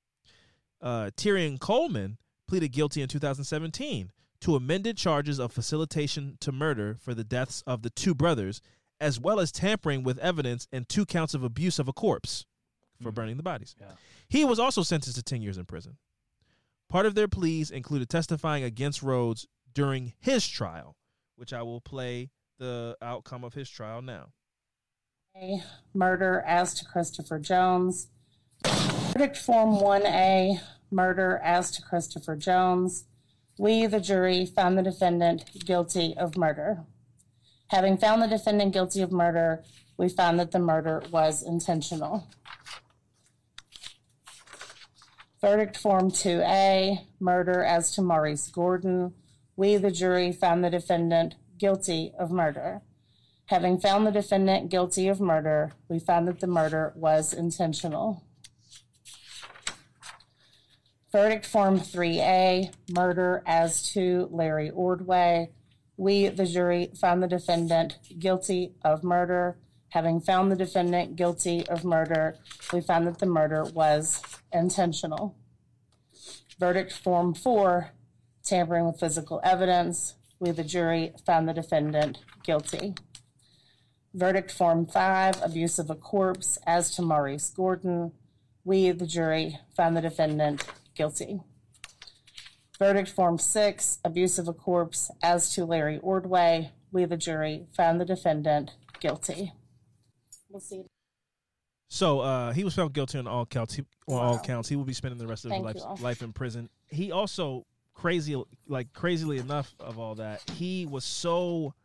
Uh, Tyrion Coleman pleaded guilty in two thousand seventeen to amended charges of facilitation to murder for the deaths of the two brothers, as well as tampering with evidence and two counts of abuse of a corpse for Mm. burning the bodies. Yeah. He was also sentenced to ten years in prison. Part of their pleas included testifying against Rhodes during his trial, which I will play the outcome of his trial now. Murder as to Christopher Jones. Verdict Form one A, murder as to Christopher Jones. We, the jury, found the defendant guilty of murder. Having found the defendant guilty of murder, we found that the murder was intentional. Verdict Form two A, murder as to Maurice Gordon. We, the jury, found the defendant guilty of murder. Having found the defendant guilty of murder, we found that the murder was intentional. Verdict Form three A, murder as to Larry Ordway. We, the jury, found the defendant guilty of murder. Having found the defendant guilty of murder, we found that the murder was intentional. Verdict Form four, tampering with physical evidence. We, the jury, found the defendant guilty. Verdict Form five, abuse of a corpse as to Maurice Gordon. We, the jury, found the defendant guilty. Verdict Form six, abuse of a corpse as to Larry Ordway. we, the jury, found the defendant guilty. We'll see. So uh, he was found guilty on all counts. He, on Wow. all counts, he will be spending the rest of his Thank life, you all. life in prison. He also crazy, like crazily enough of all that, he was so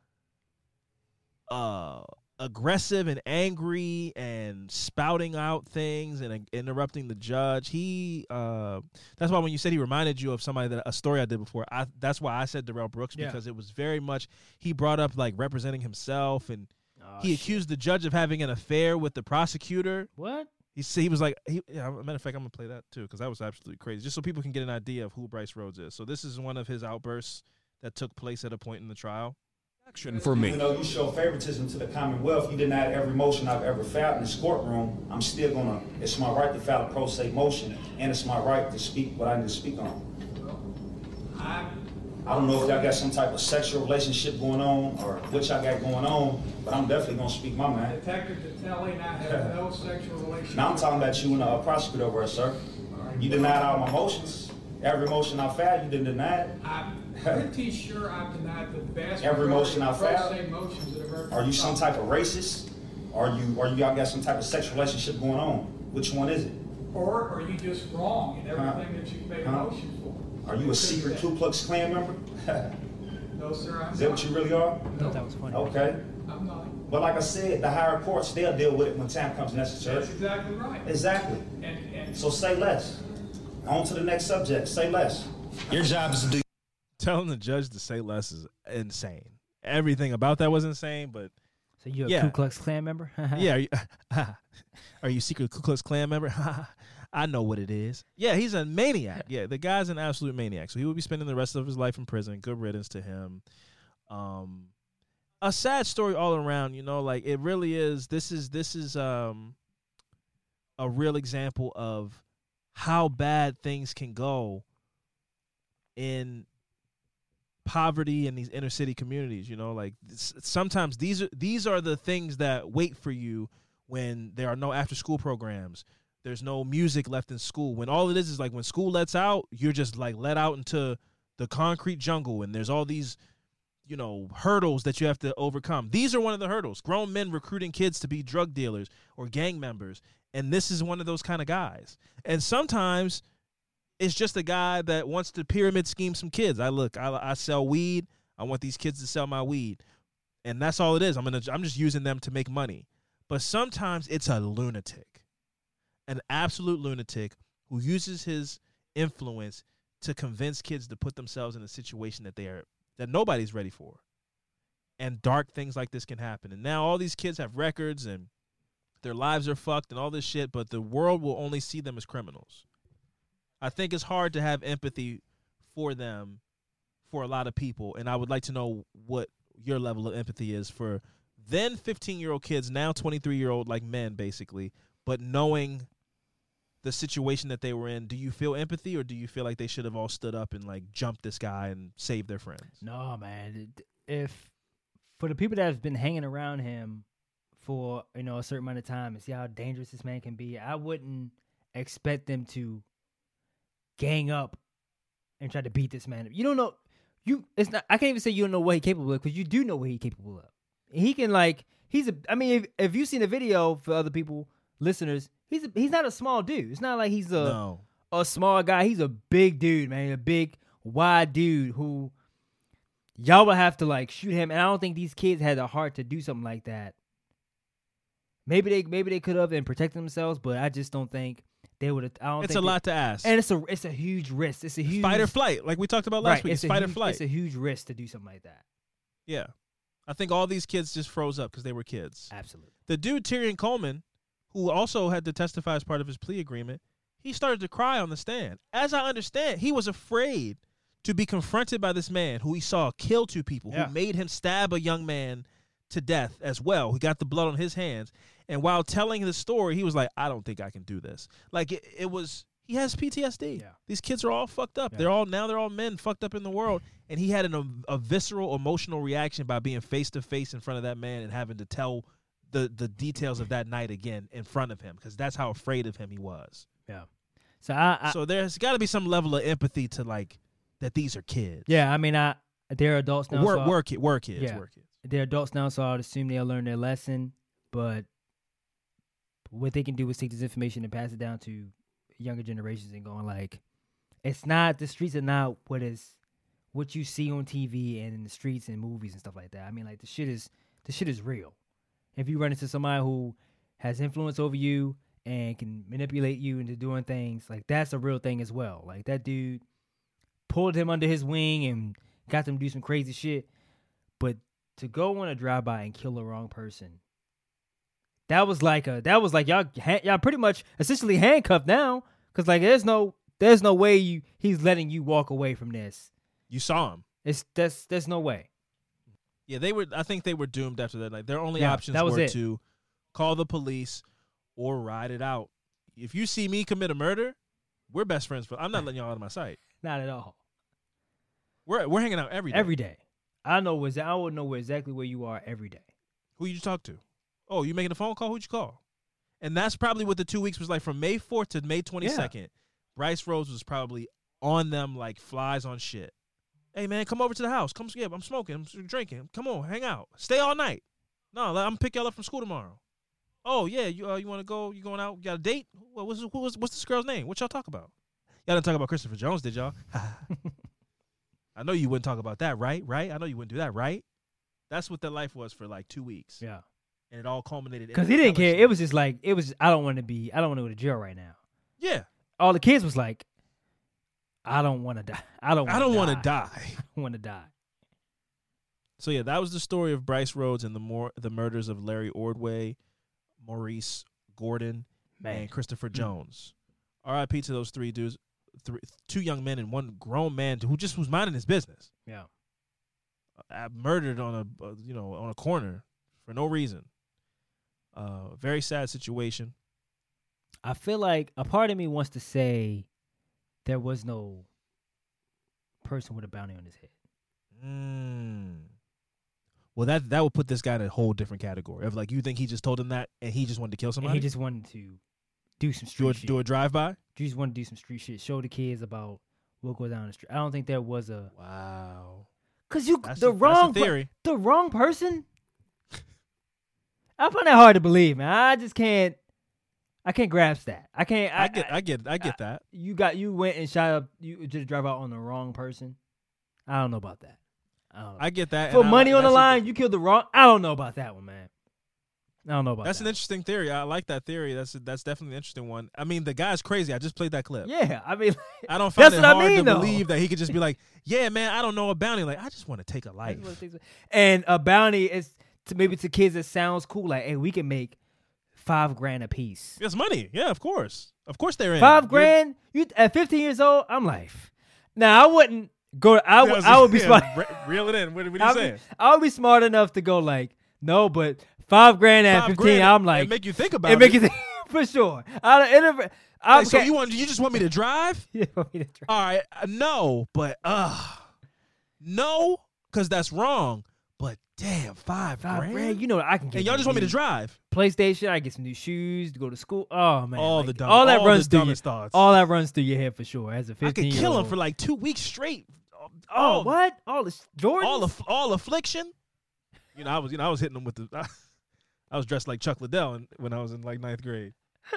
uh, aggressive and angry and spouting out things and uh, interrupting the judge. He uh, that's why when you said he reminded you of somebody that a story I did before, I that's why I said Darrell Brooks, Yeah. because it was very much he brought up like representing himself and. Oh, He shit. accused the judge of having an affair with the prosecutor. What? He said he was like, he, yeah, matter of fact, I'm gonna play that too because that was absolutely crazy. Just so people can get an idea of who Bryce Rhodes is. So this is one of his outbursts that took place at a point in the trial. Action for me. Even though you show favoritism to the Commonwealth, you denied every motion I've ever filed in this courtroom. I'm still gonna. It's my right to file a pro se motion, and it's my right to speak what I need to speak on. I. I don't know if y'all got some type of sexual relationship going on or what y'all got going on, but I'm definitely gonna speak my mind. Detective Tatelli, I have no sexual relationship. Now I'm talking about you and a prosecutor over there, sir. You denied all my motions. Every motion I filed, you didn't deny it. I'm pretty sure I've denied the vast Every motion I majority of filed. pro se motions that have ever Are you been some filed. type of racist? Are you, or you y'all got some type of sexual relationship going on? Which one is it? Or are you just wrong in everything that you've made a Huh? motion for? Are you a secret Ku Klux Klan member? No, sir, I'm Is that not. what you really are? No, That was funny. Okay. I'm not. But like I said, the higher courts, they'll deal with it when time comes necessary. That's exactly right. Exactly. And, and So say less. On to the next subject. Say less. Your job is to do. Telling the judge to say less is insane. Everything about that was insane, but So you're a Yeah. Ku Klux Klan member? yeah, are you, are you secret Ku Klux Klan member? I know what it is. Yeah, he's a maniac. Yeah, the guy's an absolute maniac. So he will be spending the rest of his life in prison. Good riddance to him. Um, a sad story all around. You know, like it really is. This is this is um a real example of how bad things can go in poverty in these inner city communities. You know, like s- sometimes these are these are the things that wait for you when there are no after school programs. There's no music left in school. When all it is is like when school lets out, you're just like let out into the concrete jungle, and there's all these, you know, hurdles that you have to overcome. These are one of the hurdles. Grown men recruiting kids to be drug dealers or gang members, and this is one of those kind of guys. And sometimes it's just a guy that wants to pyramid scheme some kids. I look, I, I sell weed. I want these kids to sell my weed, and that's all it is. I'm gonna, I'm just using them to make money. But sometimes it's a lunatic. An absolute lunatic who uses his influence to convince kids to put themselves in a situation that they are that nobody's ready for. And dark things like this can happen. And now all these kids have records and their lives are fucked and all this shit, but the world will only see them as criminals. I think it's hard to have empathy for them for a lot of people, and I would like to know what your level of empathy is for then fifteen-year-old kids, now twenty-three-year-old like men basically, but knowing the situation that they were in. Do you feel empathy, or do you feel like they should have all stood up and like jumped this guy and saved their friends? No, man. If for the people that have been hanging around him for, you know, a certain amount of time and see how dangerous this man can be, I wouldn't expect them to gang up and try to beat this man. You don't know. You it's not. I can't even say you don't know what he's capable of, because you do know what he's capable of. He can like he's a. I mean, if, if you've seen the video for other people, listeners, he's a, he's not a small dude. It's not like he's a No. a small guy. He's a big dude, man. A big wide dude who y'all would have to like shoot him. And I don't think these kids had the heart to do something like that. Maybe they maybe they could have and protected themselves, but I just don't think they would have. I don't. It's think a they- lot to ask. and it's a it's a huge risk. It's a huge Fight or flight, like we talked about last right, week. It's, It's a fight or huge, flight. It's a huge risk to do something like that. Yeah. I think all these kids just froze up because they were kids. Absolutely. The dude, Tyrion Coleman, who also had to testify as part of his plea agreement, he started to cry on the stand. As I understand, he was afraid to be confronted by this man who he saw kill two people, Yeah. who made him stab a young man to death as well. He got the blood on his hands. And while telling the story, he was like, I don't think I can do this. Like, it, it was, he has P T S D. Yeah. These kids are all fucked up. Yeah. They're all, now they're all men fucked up in the world. And he had an, a, a visceral, emotional reaction by being face to face in front of that man and having to tell the, the details of that night again in front of him, because that's how afraid of him he was. Yeah. So I, I so there's got to be some level of empathy to, like, that these are kids. yeah, I mean, I they're adults now. Work, so I- work it, work kids, Yeah. work kids. they're adults now, so I'd assume they'll learn their lesson. But what they can do is take this information and pass it down to younger generations and going like, it's not, the streets are not what is what you see on T V and in the streets and movies and stuff like that. I mean, like the shit is the shit is real. If you run into somebody who has influence over you and can manipulate you into doing things, like that's a real thing as well. Like that dude pulled him under his wing and got them to do some crazy shit. But to go on a drive-by and kill the wrong person, that was like a that was like y'all y'all pretty much essentially handcuffed now, because like there's no there's no way you he's letting you walk away from this. You saw him. It's that's there's no way. Yeah, they were. I think they were doomed after that night. Their only Yeah, options that was were it. to call the police or ride it out. If you see me commit a murder, we're best friends. For I'm not letting y'all out of my sight. Not at all. We're we're hanging out every day. Every day. I know where I would know where exactly where you are every day. Who you talk to? Oh, you making a phone call? Who'd you call? And that's probably what the two weeks was like. From May fourth to May twenty-second, yeah. Bryce Rhodes was probably on them like flies on shit. Hey, man, come over to the house. Come, yeah, I'm smoking. I'm drinking. Come on, hang out. Stay all night. No, I'm going to pick y'all up from school tomorrow. Oh, yeah, you uh, you want to go? You going out? You got a date? What, what's, what's, what's this girl's name? What y'all talk about? Y'all didn't talk about Christopher Jones, did y'all? I know you wouldn't talk about that, right? Right? I know you wouldn't do that, right? That's what their life was for like two weeks. Yeah. And it all culminated. Because he didn't care. It was just like, it was, I don't want to be, I don't want to go to jail right now. Yeah. All the kids was like, I don't want to die. I don't. I don't want to die. I don't want to die. So yeah, that was the story of Bryce Rhodes and the more the murders of Larry Ordway, Maurice Gordon, Man. and Christopher Jones. R I P to those three dudes, three, two young men and one grown man who just was minding his business. Yeah, uh, murdered on a uh, you know on a corner for no reason. Uh, very sad situation. I feel like a part of me wants to say there was no person with a bounty on his head. Mm. Well, that that would put this guy in a whole different category of like, you think he just told him that and he just wanted to kill somebody? And he just wanted to do some street do a, shit. Do a drive-by? He just wanted to do some street shit. Show the kids about what goes down the street. I don't think there was a... Wow. Because you that's the a, wrong that's a theory. Per, the wrong person? I find that hard to believe, man. I just can't... I can't grasp that. I can't. I, I get. I get. I get I, that. You got. You went and shot up. You just drive out on the wrong person. I don't know about that. I, don't know. I get that. For money I, on the line, a, you killed the wrong. I don't know about that one, man. I don't know about that's that. That's an interesting theory. I like that theory. That's a, that's definitely an interesting one. I mean, the guy's crazy. I just played that clip. Yeah, I mean, I don't find it hard I mean, to though. believe that he could just be like, "Yeah, man, I don't know a bounty. Like, I just want to take a life." And a bounty is to maybe to kids that sounds cool. Like, hey, we can make five grand a piece. It's money. Yeah, of course. Of course they're in. Five grand? You at fifteen years old? I'm like, now I wouldn't go. I would. I would be yeah, smart. Re- reel it in. What, what are you saying? Be, I would be smart enough to go like, no, but five grand at five fifteen. Grand, I'm like, it make you think about it. It make you think for sure. I, it, I, so you want? You just want me to drive? You want me to drive? All right. Uh, no, but uh, no, because that's wrong. But damn, five, five grand? grand. You know I can get. And y'all just want me to drive? PlayStation. I get some new shoes to go to school. Oh man, all like, the dumb, all that all runs the through your thoughts. All that runs through your head for sure. As a fifteen, I could kill him for like two weeks straight. Oh, oh what? All the Jordan? All of all affliction. You know, I was you know I was hitting him with the. I, I was dressed like Chuck Liddell in, when I was in like ninth grade.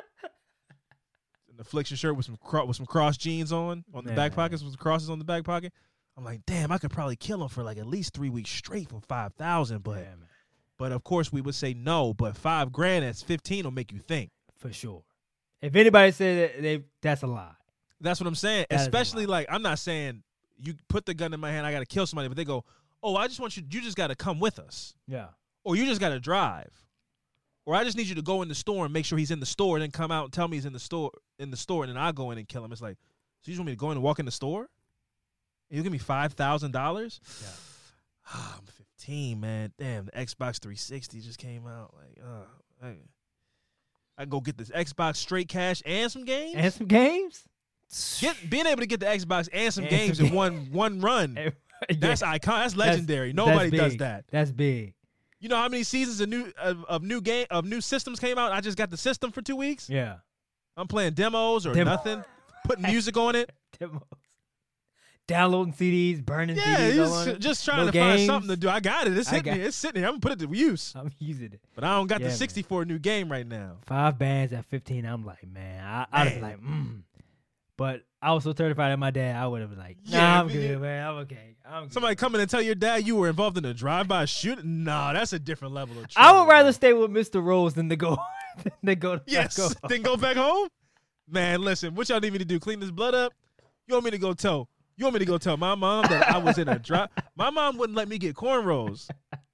An affliction shirt with some cro- with some cross jeans on on the man. Back pockets with crosses on the back pocket. I'm like, damn, I could probably kill him for like at least three weeks straight for five thousand. But, yeah, but of course we would say no. But five grand at fifteen will make you think for sure. If anybody said that, they that's a lie. That's what I'm saying. That Especially like I'm not saying you put the gun in my hand, I got to kill somebody. But they go, oh, I just want you. You just got to come with us. Yeah. Or you just got to drive. Or I just need you to go in the store and make sure he's in the store, and then come out and tell me he's in the store, in the store, and then I'll go in and kill him. It's like, so you just want me to go in and walk in the store? And you give me five thousand dollars? Yeah. Oh, I'm fifteen, man. Damn, the Xbox three sixty just came out. Like, uh, I, I go get this Xbox straight cash and some games? And some games? Get, being able to get the Xbox and some and games some in one one run, yeah. that's icon. That's legendary. That's, Nobody that's does that. That's big. You know how many seasons of new of, of new game of new systems came out? I just got the system for two weeks. Yeah, I'm playing demos or Demo. nothing, putting music on it. Demos, downloading C Ds, burning Yeah, C Ds. he's all on it. just trying No to games. find something to do. I got it. It's I sitting got- here. It's sitting here. I'm gonna put it to use. I'm using it. But I don't got Yeah, the man. sixty-four new game right now. Five bands at fifteen. I'm like, man, I, I'd have been like, mm. But I was so terrified of my dad, I would have been like, nah, Yeah, I'm but good, you- man. I'm okay. I'm good. Somebody come in and tell your dad you were involved in a drive-by shooting? No, that's a different level of I trouble. would rather stay with Mister Rose than to go than go to Yes, go. then go back home? Man, listen, what y'all need me to do? Clean this blood up? You want me to go tell? You want me to go tell my mom that I was in a drive? My mom wouldn't let me get cornrows.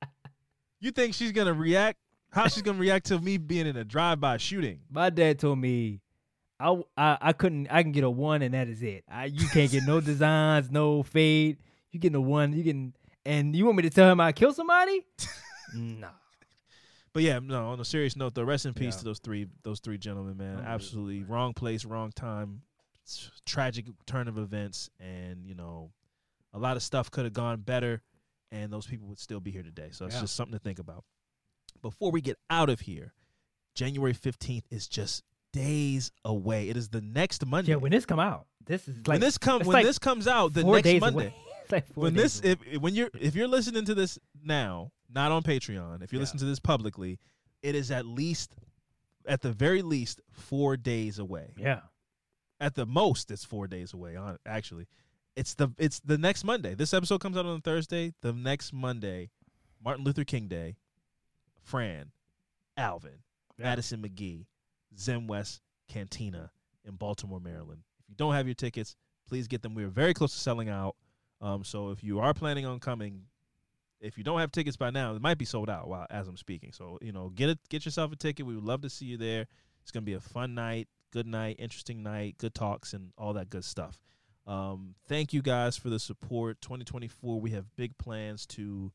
You think she's gonna react? How she's gonna react to me being in a drive-by shooting? My dad told me I, I I couldn't I can get a one and that is it. I you can't get no designs, no fade. You getting a one, you can and you want me to tell him I killed somebody? No. But yeah, no. On a serious note, though, rest in peace Yeah. to those three those three gentlemen, man. Unbelievable. Absolutely wrong place, wrong time. It's a tragic turn of events, and you know, a lot of stuff could have gone better, and those people would still be here today. So it's Yeah. just something to think about. Before we get out of here, January fifteenth is just days away. It is the next Monday. Yeah, when this come out, this is like when this come it's when like this comes out, the four next days Monday. away. It's like four When days this away. if when you're if you're listening to this now, not on Patreon, if you're Yeah. listening to this publicly, it is at least at the very least four days away. Yeah. At the most, it's four days away. On actually, it's the it's the next Monday. This episode comes out on Thursday. The next Monday, Martin Luther King Day. Fran, Alvin, Madison McGee, Zen West Cantina in Baltimore, Maryland. If you don't have your tickets, please get them. We are very close to selling out. Um, so if you are planning on coming, if you don't have tickets by now, it might be sold out while as I'm speaking. So, you know, get it, get yourself a ticket. We would love to see you there. It's going to be a fun night, good night, interesting night, good talks, and all that good stuff. Um, thank you guys for the support. twenty twenty-four, we have big plans to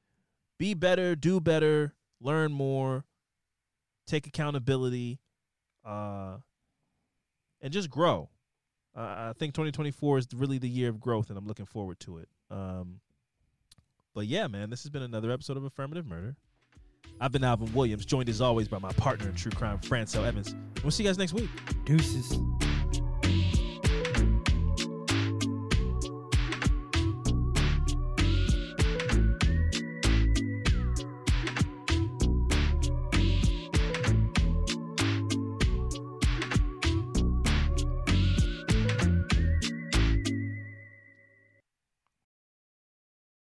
be better, do better, learn more, take accountability, uh, and just grow. Uh, I think twenty twenty-four is really the year of growth, and I'm looking forward to it. Um, but yeah, man, this has been another episode of Affirmative Murder. I've been Alvin Williams, joined as always by my partner in true crime, Francel Evans. We'll see you guys next week. Deuces.